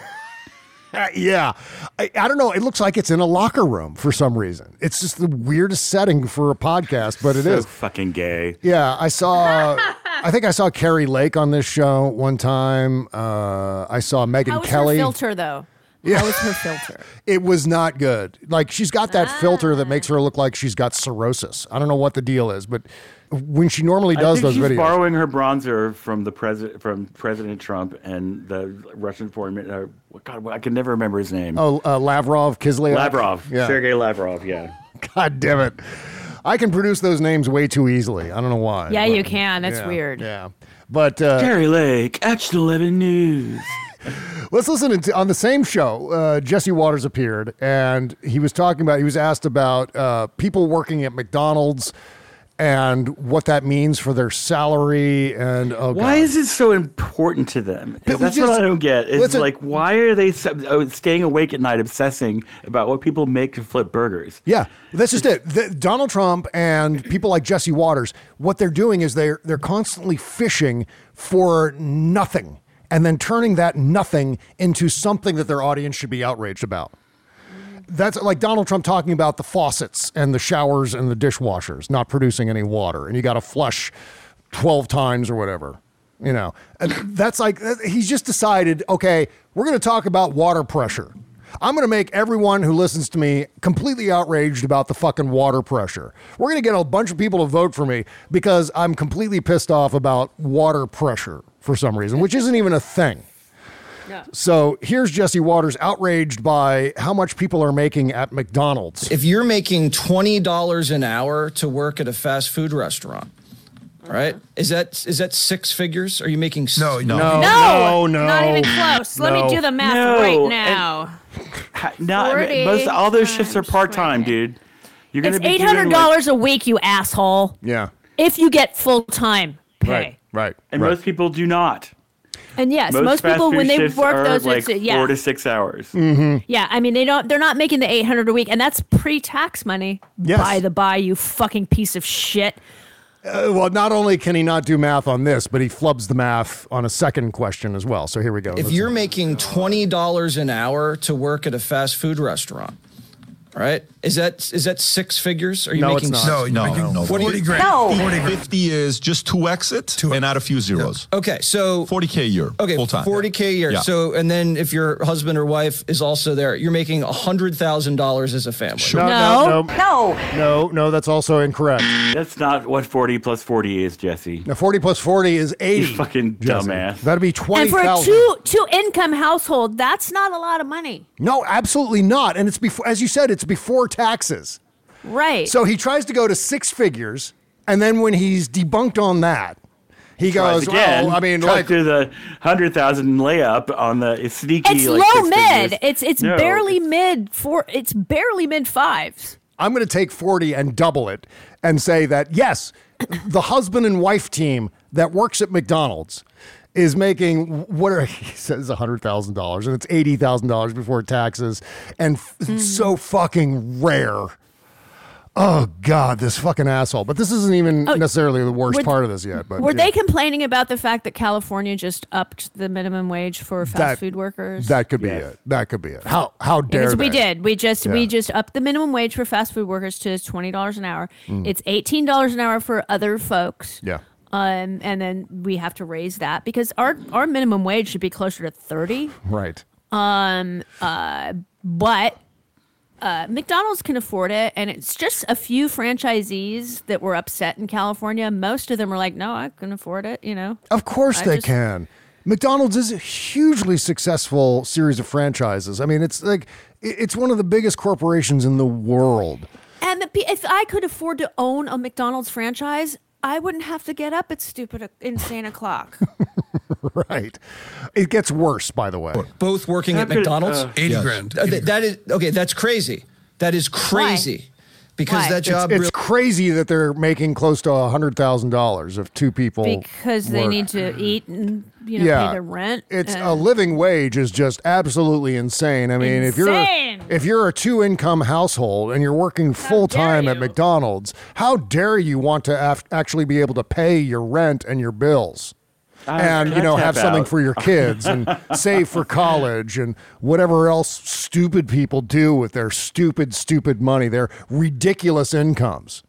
[SPEAKER 4] Uh, yeah. I, I don't know. It looks like it's in a locker room for some reason. It's just the weirdest setting for a podcast, but it
[SPEAKER 9] so
[SPEAKER 4] is.
[SPEAKER 9] fucking gay.
[SPEAKER 4] Yeah, I saw, I think I saw Carrie Lake on this show one time. Uh, I saw Megyn
[SPEAKER 10] How was
[SPEAKER 4] Kelly.
[SPEAKER 10] her filter, though?
[SPEAKER 4] Yeah.
[SPEAKER 10] How was her filter?
[SPEAKER 4] It was not good. Like, she's got that filter that makes her look like she's got cirrhosis. I don't know what the deal is, but when she normally does
[SPEAKER 9] I think
[SPEAKER 4] those
[SPEAKER 9] she's
[SPEAKER 4] videos.
[SPEAKER 9] borrowing her bronzer from the president, from President Trump and the Russian foreign minister. Uh, God, I can never remember his name.
[SPEAKER 4] Oh, uh, Lavrov, Kislyak?
[SPEAKER 9] Lavrov,
[SPEAKER 4] Yeah.
[SPEAKER 9] Sergei Lavrov. Yeah.
[SPEAKER 4] God damn it. I can produce those names way too easily. I don't know why.
[SPEAKER 10] Yeah,
[SPEAKER 4] but-
[SPEAKER 10] you can. That's
[SPEAKER 4] yeah,
[SPEAKER 10] weird.
[SPEAKER 4] Yeah. But uh,
[SPEAKER 9] Carrie Lake, Action eleven News.
[SPEAKER 4] Let's listen to, on the same show, uh, Jesse Waters appeared, and he was talking about, he was asked about uh, people working at McDonald's and what that means for their salary. And oh,
[SPEAKER 9] Why
[SPEAKER 4] God.
[SPEAKER 9] is it so important to them? 'Cause
[SPEAKER 4] But we
[SPEAKER 9] that's
[SPEAKER 4] just-
[SPEAKER 9] what I don't get. It's
[SPEAKER 4] listen-
[SPEAKER 9] like, why are they so- oh, staying awake at night obsessing about what people make to flip burgers?
[SPEAKER 4] Yeah, that's just it. The, Donald Trump and people like Jesse Waters, what they're doing is they're they're constantly fishing for nothing and then turning that nothing into something that their audience should be outraged about. That's like Donald Trump talking about the faucets and the showers and the dishwashers not producing any water, and you got to flush twelve times or whatever. You know, and that's like, he's just decided, okay, we're going to talk about water pressure. I'm going to make everyone who listens to me completely outraged about the fucking water pressure. We're going to get a bunch of people to vote for me because I'm completely pissed off about water pressure for some reason, which isn't even a thing.
[SPEAKER 10] Yeah.
[SPEAKER 4] So here's Jesse Waters outraged by how much people are making at McDonald's.
[SPEAKER 8] If you're making twenty dollars an hour to work at a fast food restaurant, right? Is that is that six figures? Are you making s-
[SPEAKER 4] No, no,
[SPEAKER 10] No,
[SPEAKER 4] no, no.
[SPEAKER 10] not even close. Let
[SPEAKER 4] No.
[SPEAKER 10] me do the math
[SPEAKER 9] No,
[SPEAKER 10] right
[SPEAKER 9] and-
[SPEAKER 10] now.
[SPEAKER 9] Ha- No,
[SPEAKER 10] forty
[SPEAKER 9] most all those shifts are part time, dude. You're
[SPEAKER 10] It's
[SPEAKER 9] gonna be
[SPEAKER 10] eight
[SPEAKER 9] doing,
[SPEAKER 10] hundred
[SPEAKER 9] like-
[SPEAKER 10] dollars a week, you asshole.
[SPEAKER 4] Yeah.
[SPEAKER 10] If you get full time pay.
[SPEAKER 4] Right, right.
[SPEAKER 9] and
[SPEAKER 4] right.
[SPEAKER 9] most people do not.
[SPEAKER 10] And yes, most,
[SPEAKER 9] most fast
[SPEAKER 10] people
[SPEAKER 9] food
[SPEAKER 10] when they
[SPEAKER 9] shifts
[SPEAKER 10] work
[SPEAKER 9] are
[SPEAKER 10] those,
[SPEAKER 9] like
[SPEAKER 10] it's, yeah,
[SPEAKER 9] four to six hours.
[SPEAKER 4] Mm-hmm.
[SPEAKER 10] yeah. I mean, they don't. They're not making the eight hundred a week, and that's pre-tax money.
[SPEAKER 4] Yes.
[SPEAKER 10] By the by, you fucking piece of shit.
[SPEAKER 4] Uh, well, not only can he not do math on this, but he flubs the math on a second question as well. So here we go.
[SPEAKER 8] If
[SPEAKER 4] Let's-
[SPEAKER 8] you're making twenty dollars an hour to work at a fast food restaurant, right? Is that is that six figures? Are you
[SPEAKER 4] No, it's
[SPEAKER 8] making
[SPEAKER 4] not.
[SPEAKER 11] No,
[SPEAKER 8] s-
[SPEAKER 11] no,
[SPEAKER 8] making
[SPEAKER 11] no.
[SPEAKER 8] forty
[SPEAKER 11] forty grand.
[SPEAKER 8] No.
[SPEAKER 11] forty, fifty is just two exit and add a few zeros.
[SPEAKER 8] Okay, so
[SPEAKER 11] forty K a year.
[SPEAKER 8] Okay,
[SPEAKER 11] full time.
[SPEAKER 8] forty K a year.
[SPEAKER 11] Yeah.
[SPEAKER 8] So, and then if your husband or wife is also there, you're making one hundred thousand dollars as a family.
[SPEAKER 4] No, no, no, no, no, no. That's also incorrect.
[SPEAKER 9] That's not what forty plus forty is, Jesse.
[SPEAKER 4] Now, forty plus forty is eighty.
[SPEAKER 9] You fucking
[SPEAKER 4] Jesse.
[SPEAKER 9] dumbass.
[SPEAKER 4] That'd be
[SPEAKER 10] And
[SPEAKER 4] twenty
[SPEAKER 10] for a
[SPEAKER 4] thousand.
[SPEAKER 10] two two income household, that's not a lot of money.
[SPEAKER 4] No, absolutely not. And it's before, as you said, it's before taxes.
[SPEAKER 10] Right.
[SPEAKER 4] So he tries to go to six figures, and then when he's debunked on that, he
[SPEAKER 9] Tries
[SPEAKER 4] goes,
[SPEAKER 9] again.
[SPEAKER 4] "Well, I mean,
[SPEAKER 9] tries
[SPEAKER 4] like,
[SPEAKER 9] to the hundred thousand layup on the it's sneaky.
[SPEAKER 10] it's
[SPEAKER 9] like,
[SPEAKER 10] low
[SPEAKER 9] six
[SPEAKER 10] mid.
[SPEAKER 9] figures.
[SPEAKER 10] It's it's
[SPEAKER 9] No.
[SPEAKER 10] barely mid four. It's barely mid fives.
[SPEAKER 4] I'm going to take forty and double it and say that, yes, the husband and wife team that works at McDonald's is making, what are, he says one hundred thousand dollars, and it's eighty thousand dollars before taxes, and f-
[SPEAKER 10] Mm-hmm.
[SPEAKER 4] so fucking rare. Oh, God, this fucking asshole. But this isn't even
[SPEAKER 10] Oh,
[SPEAKER 4] necessarily the worst
[SPEAKER 10] were-
[SPEAKER 4] part of this yet. But
[SPEAKER 10] Were
[SPEAKER 4] yeah.
[SPEAKER 10] they complaining about the fact that California just upped the minimum wage for fast
[SPEAKER 4] That-
[SPEAKER 10] food workers?
[SPEAKER 4] That could be it. That could be it. How how dare
[SPEAKER 10] Because we
[SPEAKER 4] they?
[SPEAKER 10] did. We just we
[SPEAKER 4] Yeah.
[SPEAKER 10] just upped the minimum wage for fast food workers to twenty dollars an hour.
[SPEAKER 4] Mm.
[SPEAKER 10] It's eighteen dollars an hour for other folks.
[SPEAKER 4] Yeah.
[SPEAKER 10] Um, and then we have to raise that because our our minimum wage should be closer to thirty.
[SPEAKER 4] Right.
[SPEAKER 10] Um. Uh. But uh, McDonald's can afford it, and it's just a few franchisees that were upset in California. Most of them are like, no, I can afford it, you know?
[SPEAKER 4] Of course
[SPEAKER 10] I
[SPEAKER 4] they
[SPEAKER 10] just-
[SPEAKER 4] can. McDonald's is a hugely successful series of franchises. I mean, it's like, it- it's one of the biggest corporations in the world.
[SPEAKER 10] And the, pe- if I could afford to own a McDonald's franchise, I wouldn't have to get up at stupid, insane o'clock.
[SPEAKER 4] Right. It gets worse, by the way.
[SPEAKER 8] Both working
[SPEAKER 4] How
[SPEAKER 8] at
[SPEAKER 4] could-
[SPEAKER 8] McDonald's?
[SPEAKER 4] uh, eighty
[SPEAKER 8] Yes.
[SPEAKER 4] grand.
[SPEAKER 8] Uh, th- that is, okay, that's crazy. That is crazy. Because that job
[SPEAKER 4] It's,
[SPEAKER 8] really-
[SPEAKER 4] it's crazy that they're making close to one hundred thousand dollars if two people
[SPEAKER 10] Because they
[SPEAKER 4] work.
[SPEAKER 10] need to eat and, you know,
[SPEAKER 4] Yeah.
[SPEAKER 10] pay their rent.
[SPEAKER 4] It's
[SPEAKER 10] and-
[SPEAKER 4] a living wage is just absolutely insane. I mean, if
[SPEAKER 10] Insane.
[SPEAKER 4] you're if you're a two income household and you're working full time at McDonald's, how dare you want to af- actually be able to pay your rent and your bills?
[SPEAKER 9] Uh,
[SPEAKER 4] and you
[SPEAKER 9] can I
[SPEAKER 4] know
[SPEAKER 9] tap
[SPEAKER 4] have something
[SPEAKER 9] out?
[SPEAKER 4] for your kids and save for college and whatever else stupid people do with their stupid stupid money, their ridiculous incomes.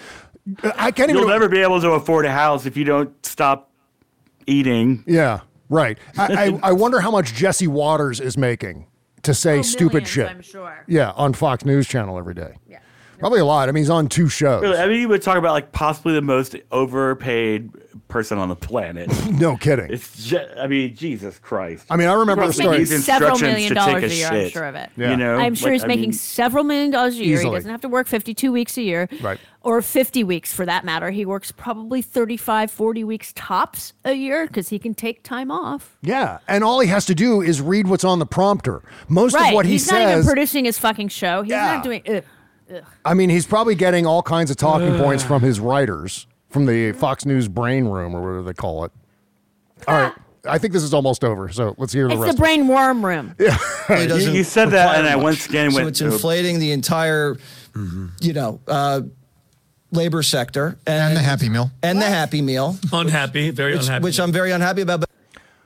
[SPEAKER 4] I can't
[SPEAKER 9] You'll
[SPEAKER 4] even
[SPEAKER 9] never be able to afford a house if you don't stop eating.
[SPEAKER 4] Yeah, right. I, I, I wonder how much Jesse Waters is making to say stupid shit.
[SPEAKER 10] I'm sure.
[SPEAKER 4] Yeah, on Fox News Channel every day. Yeah. Probably a lot. I mean, he's on two shows.
[SPEAKER 9] Really, I mean, you would talk about like possibly the most overpaid person on the planet.
[SPEAKER 4] No kidding.
[SPEAKER 9] It's just, I mean, Jesus Christ.
[SPEAKER 4] I mean, I remember the
[SPEAKER 9] Probably
[SPEAKER 4] story.
[SPEAKER 9] these
[SPEAKER 10] Several
[SPEAKER 9] instructions
[SPEAKER 10] million
[SPEAKER 9] to
[SPEAKER 10] dollars
[SPEAKER 9] take
[SPEAKER 10] a year, I'm
[SPEAKER 9] shit,
[SPEAKER 10] sure of it.
[SPEAKER 4] Yeah.
[SPEAKER 9] You know,
[SPEAKER 10] I'm sure
[SPEAKER 9] Like,
[SPEAKER 10] he's
[SPEAKER 9] I
[SPEAKER 10] making
[SPEAKER 9] mean,
[SPEAKER 10] several million dollars a year.
[SPEAKER 4] Easily.
[SPEAKER 10] He doesn't have to work fifty-two weeks a year.
[SPEAKER 4] Right.
[SPEAKER 10] Or fifty weeks for that matter. He works probably thirty-five, forty weeks tops a year because he can take time off.
[SPEAKER 4] Yeah, and all he has to do is read what's on the prompter. Most
[SPEAKER 10] right.
[SPEAKER 4] of what he
[SPEAKER 10] he's not even
[SPEAKER 4] says,
[SPEAKER 10] producing his fucking show. He's
[SPEAKER 4] Yeah.
[SPEAKER 10] not doing. Ugh. Ugh.
[SPEAKER 4] I mean, he's probably getting all kinds of talking points from his writers, from the Fox News brain room or whatever they call it. All right. I think this is almost over, so let's hear the
[SPEAKER 10] It's
[SPEAKER 4] rest.
[SPEAKER 10] the brain worm room.
[SPEAKER 4] Yeah.
[SPEAKER 8] It doesn't
[SPEAKER 9] You- you said that,
[SPEAKER 8] require
[SPEAKER 9] and I
[SPEAKER 8] much.
[SPEAKER 9] once again
[SPEAKER 8] so
[SPEAKER 9] went
[SPEAKER 8] it's
[SPEAKER 9] to-
[SPEAKER 8] inflating the entire, you know, uh, labor sector and,
[SPEAKER 12] And the Happy Meal.
[SPEAKER 8] and the Happy Meal,
[SPEAKER 13] Unhappy, very
[SPEAKER 8] which,
[SPEAKER 13] unhappy.
[SPEAKER 8] which I'm very unhappy about. But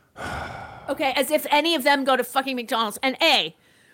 [SPEAKER 10] Okay, as if any of them go to fucking McDonald's. And A,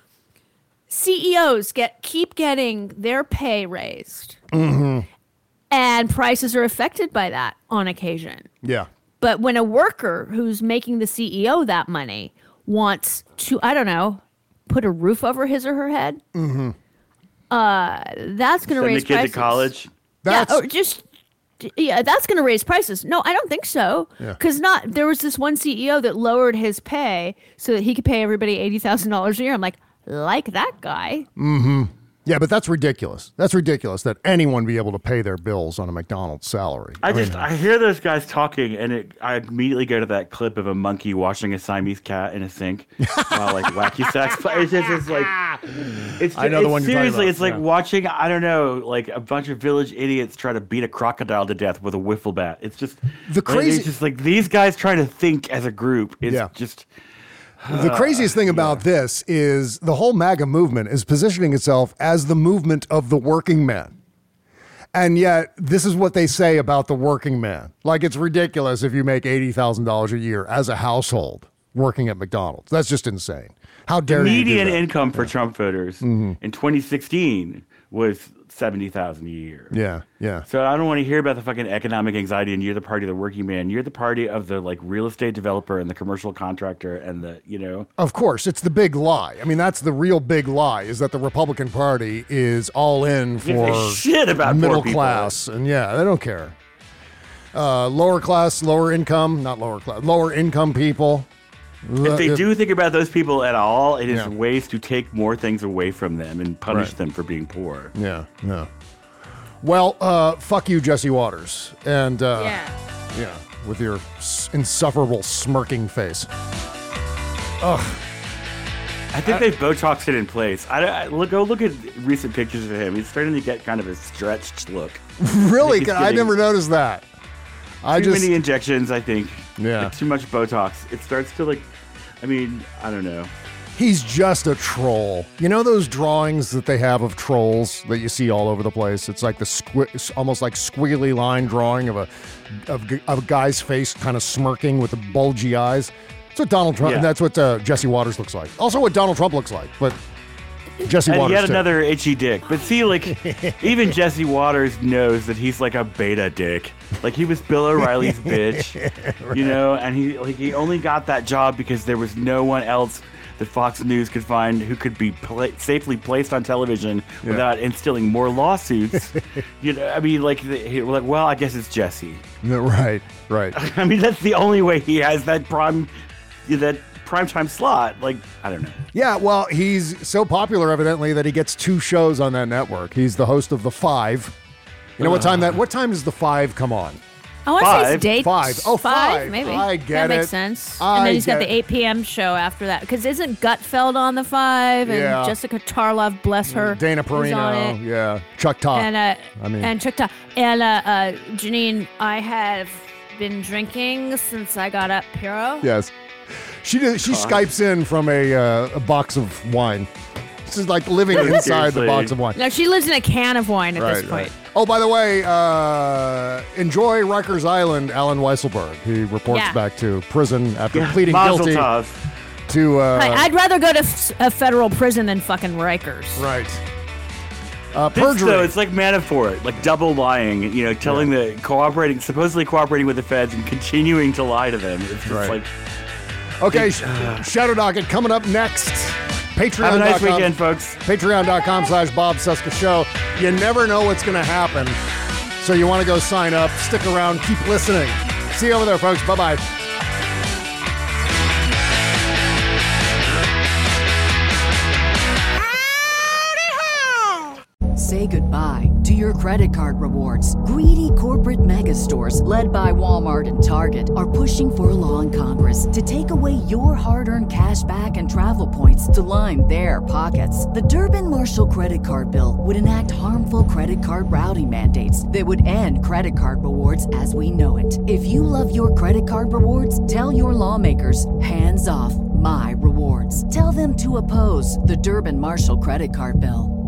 [SPEAKER 10] C E Os get keep getting their pay raised,
[SPEAKER 4] Mm-hmm.
[SPEAKER 10] and prices are affected by that on occasion.
[SPEAKER 4] Yeah.
[SPEAKER 10] But when a worker who's making the C E O that money wants to, I don't know, put a roof over his or her head,
[SPEAKER 4] Mm-hmm.
[SPEAKER 10] uh, that's going to
[SPEAKER 9] Send the
[SPEAKER 10] raise
[SPEAKER 9] kid
[SPEAKER 10] prices.
[SPEAKER 9] to college.
[SPEAKER 10] Yeah, or just yeah, that's going to raise prices. No, I don't think so.
[SPEAKER 9] Yeah.
[SPEAKER 10] Because not there was this one C E O that lowered his pay so that he could pay everybody eighty thousand dollars a year. I'm like, like that guy.
[SPEAKER 4] Mm-hmm. Yeah, but that's ridiculous. That's ridiculous that anyone be able to pay their bills on a McDonald's salary.
[SPEAKER 9] I
[SPEAKER 4] mean,
[SPEAKER 9] just I hear those guys talking, and it, I immediately go to that clip of a monkey washing a Siamese cat in a sink while like wacky sex. But it's just it's like it's,
[SPEAKER 4] I know the
[SPEAKER 9] it's
[SPEAKER 4] one you're talking
[SPEAKER 9] seriously.
[SPEAKER 4] about,
[SPEAKER 9] It's like
[SPEAKER 4] yeah.
[SPEAKER 9] watching I don't know like a bunch of village idiots try to beat a crocodile to death with a wiffle bat. It's just
[SPEAKER 4] The crazy-
[SPEAKER 9] It's just like these guys trying to think as a group is
[SPEAKER 4] Yeah.
[SPEAKER 9] just.
[SPEAKER 4] The craziest thing about this is the whole MAGA movement is positioning itself as the movement of the working man. And yet, this is what they say about the working man. Like, it's ridiculous if you make eighty thousand dollars a year as a household working at McDonald's. That's just insane. How
[SPEAKER 9] The
[SPEAKER 4] dare you do
[SPEAKER 9] median
[SPEAKER 4] that?
[SPEAKER 9] income for Trump voters
[SPEAKER 4] Mhm.
[SPEAKER 9] in twenty sixteen was seventy thousand a year.
[SPEAKER 4] Yeah, yeah.
[SPEAKER 9] So I don't want to hear about the fucking economic anxiety, and you're the party of the working man. You're the party of the like real estate developer and the commercial contractor and the you know.
[SPEAKER 4] Of course, it's the big lie. I mean, that's the real big lie, is that the Republican Party is all in
[SPEAKER 9] Give a
[SPEAKER 4] for
[SPEAKER 9] shit about poor
[SPEAKER 4] middle
[SPEAKER 9] people.
[SPEAKER 4] class. And yeah, they don't care. Uh, lower class, lower income, not lower class, lower income people.
[SPEAKER 9] If they
[SPEAKER 4] Uh,
[SPEAKER 9] do think about those people at all, it is
[SPEAKER 4] Yeah.
[SPEAKER 9] ways to take more things away from them and punish
[SPEAKER 4] Right.
[SPEAKER 9] them for being poor.
[SPEAKER 4] Yeah, yeah. Well, uh, fuck you, Jesse Waters. And, uh,
[SPEAKER 10] Yeah.
[SPEAKER 4] yeah, with your s- insufferable smirking face. Ugh.
[SPEAKER 9] I think they've Botoxed it in place. I, I look go look at recent pictures of him. He's starting to get kind of a stretched look.
[SPEAKER 4] Really?
[SPEAKER 9] He's
[SPEAKER 4] I
[SPEAKER 9] getting
[SPEAKER 4] never noticed that. I
[SPEAKER 9] too
[SPEAKER 4] just,
[SPEAKER 9] many injections, I think.
[SPEAKER 4] Yeah.
[SPEAKER 9] Like, too much Botox. It starts to like. I mean, I don't know.
[SPEAKER 4] he's just a troll. You know those drawings that they have of trolls that you see all over the place? It's like the squi- it's almost like squiggly line drawing of a of, g- of a guy's face kind of smirking with the bulgy eyes. That's what Donald Trump,
[SPEAKER 9] Yeah.
[SPEAKER 4] and that's what uh, Jesse Waters looks like. Also what Donald Trump looks like, but Jesse
[SPEAKER 9] and
[SPEAKER 4] Waters
[SPEAKER 9] yet
[SPEAKER 4] too.
[SPEAKER 9] another itchy dick. But see, like, even Jesse Waters knows that he's like a beta dick. Like, he was Bill O'Reilly's bitch,
[SPEAKER 4] Right.
[SPEAKER 9] you know, and he like he only got that job because there was no one else that Fox News could find who could be pla- safely placed on television
[SPEAKER 4] Yeah.
[SPEAKER 9] without instilling more lawsuits. you know, I mean, like, the, like, well, I guess it's Jesse.
[SPEAKER 4] No, right, right.
[SPEAKER 9] I mean, that's the only way he has that prime, that primetime slot. Like, I don't know.
[SPEAKER 4] Yeah, well, he's so popular, evidently, that he gets two shows on that network. He's the host of The Five. You know what time that? What time does The Five come on?
[SPEAKER 10] I want to say it's date
[SPEAKER 4] Five. Oh, five.
[SPEAKER 10] maybe.
[SPEAKER 4] I get
[SPEAKER 10] that makes
[SPEAKER 4] it.
[SPEAKER 10] sense.
[SPEAKER 4] I
[SPEAKER 10] and then he's got
[SPEAKER 4] get
[SPEAKER 10] the eight p.m. show after that. Because isn't Gutfeld on the Five? And
[SPEAKER 4] Yeah.
[SPEAKER 10] Jessica Tarlov, bless her,
[SPEAKER 4] Dana
[SPEAKER 10] is on
[SPEAKER 4] Perino,
[SPEAKER 10] it.
[SPEAKER 4] yeah. Chuck Todd.
[SPEAKER 10] And uh,
[SPEAKER 4] I mean,
[SPEAKER 10] and Chuck Todd. And uh, uh, Janine, I have been drinking since I got up here.
[SPEAKER 4] yes. She did, she
[SPEAKER 9] God.
[SPEAKER 4] Skypes in from a, uh, a box of wine. This is like living inside the
[SPEAKER 9] Seriously.
[SPEAKER 4] box of wine.
[SPEAKER 10] No, she lives in a can of wine at
[SPEAKER 4] Right,
[SPEAKER 10] this point.
[SPEAKER 4] right. Oh, by the way, uh, enjoy Rikers Island, Alan Weisselberg. He reports
[SPEAKER 10] Yeah.
[SPEAKER 4] back to prison after
[SPEAKER 9] Yeah,
[SPEAKER 4] pleading
[SPEAKER 9] Mazel
[SPEAKER 4] guilty
[SPEAKER 9] tov.
[SPEAKER 4] to... Uh,
[SPEAKER 10] Hi, I'd rather go to f- a federal prison than fucking Rikers.
[SPEAKER 4] right. Uh,
[SPEAKER 9] This,
[SPEAKER 4] perjury.
[SPEAKER 9] though, it's like Manafort, like double lying, you know, telling the, cooperating, supposedly cooperating with the feds and continuing to lie to them. It's just
[SPEAKER 4] Right.
[SPEAKER 9] like,
[SPEAKER 4] Okay, sh- Shadow Docket coming up next. Patreon.
[SPEAKER 9] have a nice weekend, folks.
[SPEAKER 4] Patreon.com slash Bob Cesca Show. You never know what's going to happen. So you want to go sign up, stick around, keep listening. See you over there, folks. Bye-bye.
[SPEAKER 2] Say goodbye to your credit card rewards. Greedy corporate mega stores, led by Walmart and Target, are pushing for a law in Congress to take away your hard-earned cash back and travel points to line their pockets. The Durbin-Marshall credit card bill would enact harmful credit card routing mandates that would end credit card rewards as we know it. If you love your credit card rewards, tell your lawmakers, hands off my rewards. Tell them to oppose the Durbin-Marshall credit card bill.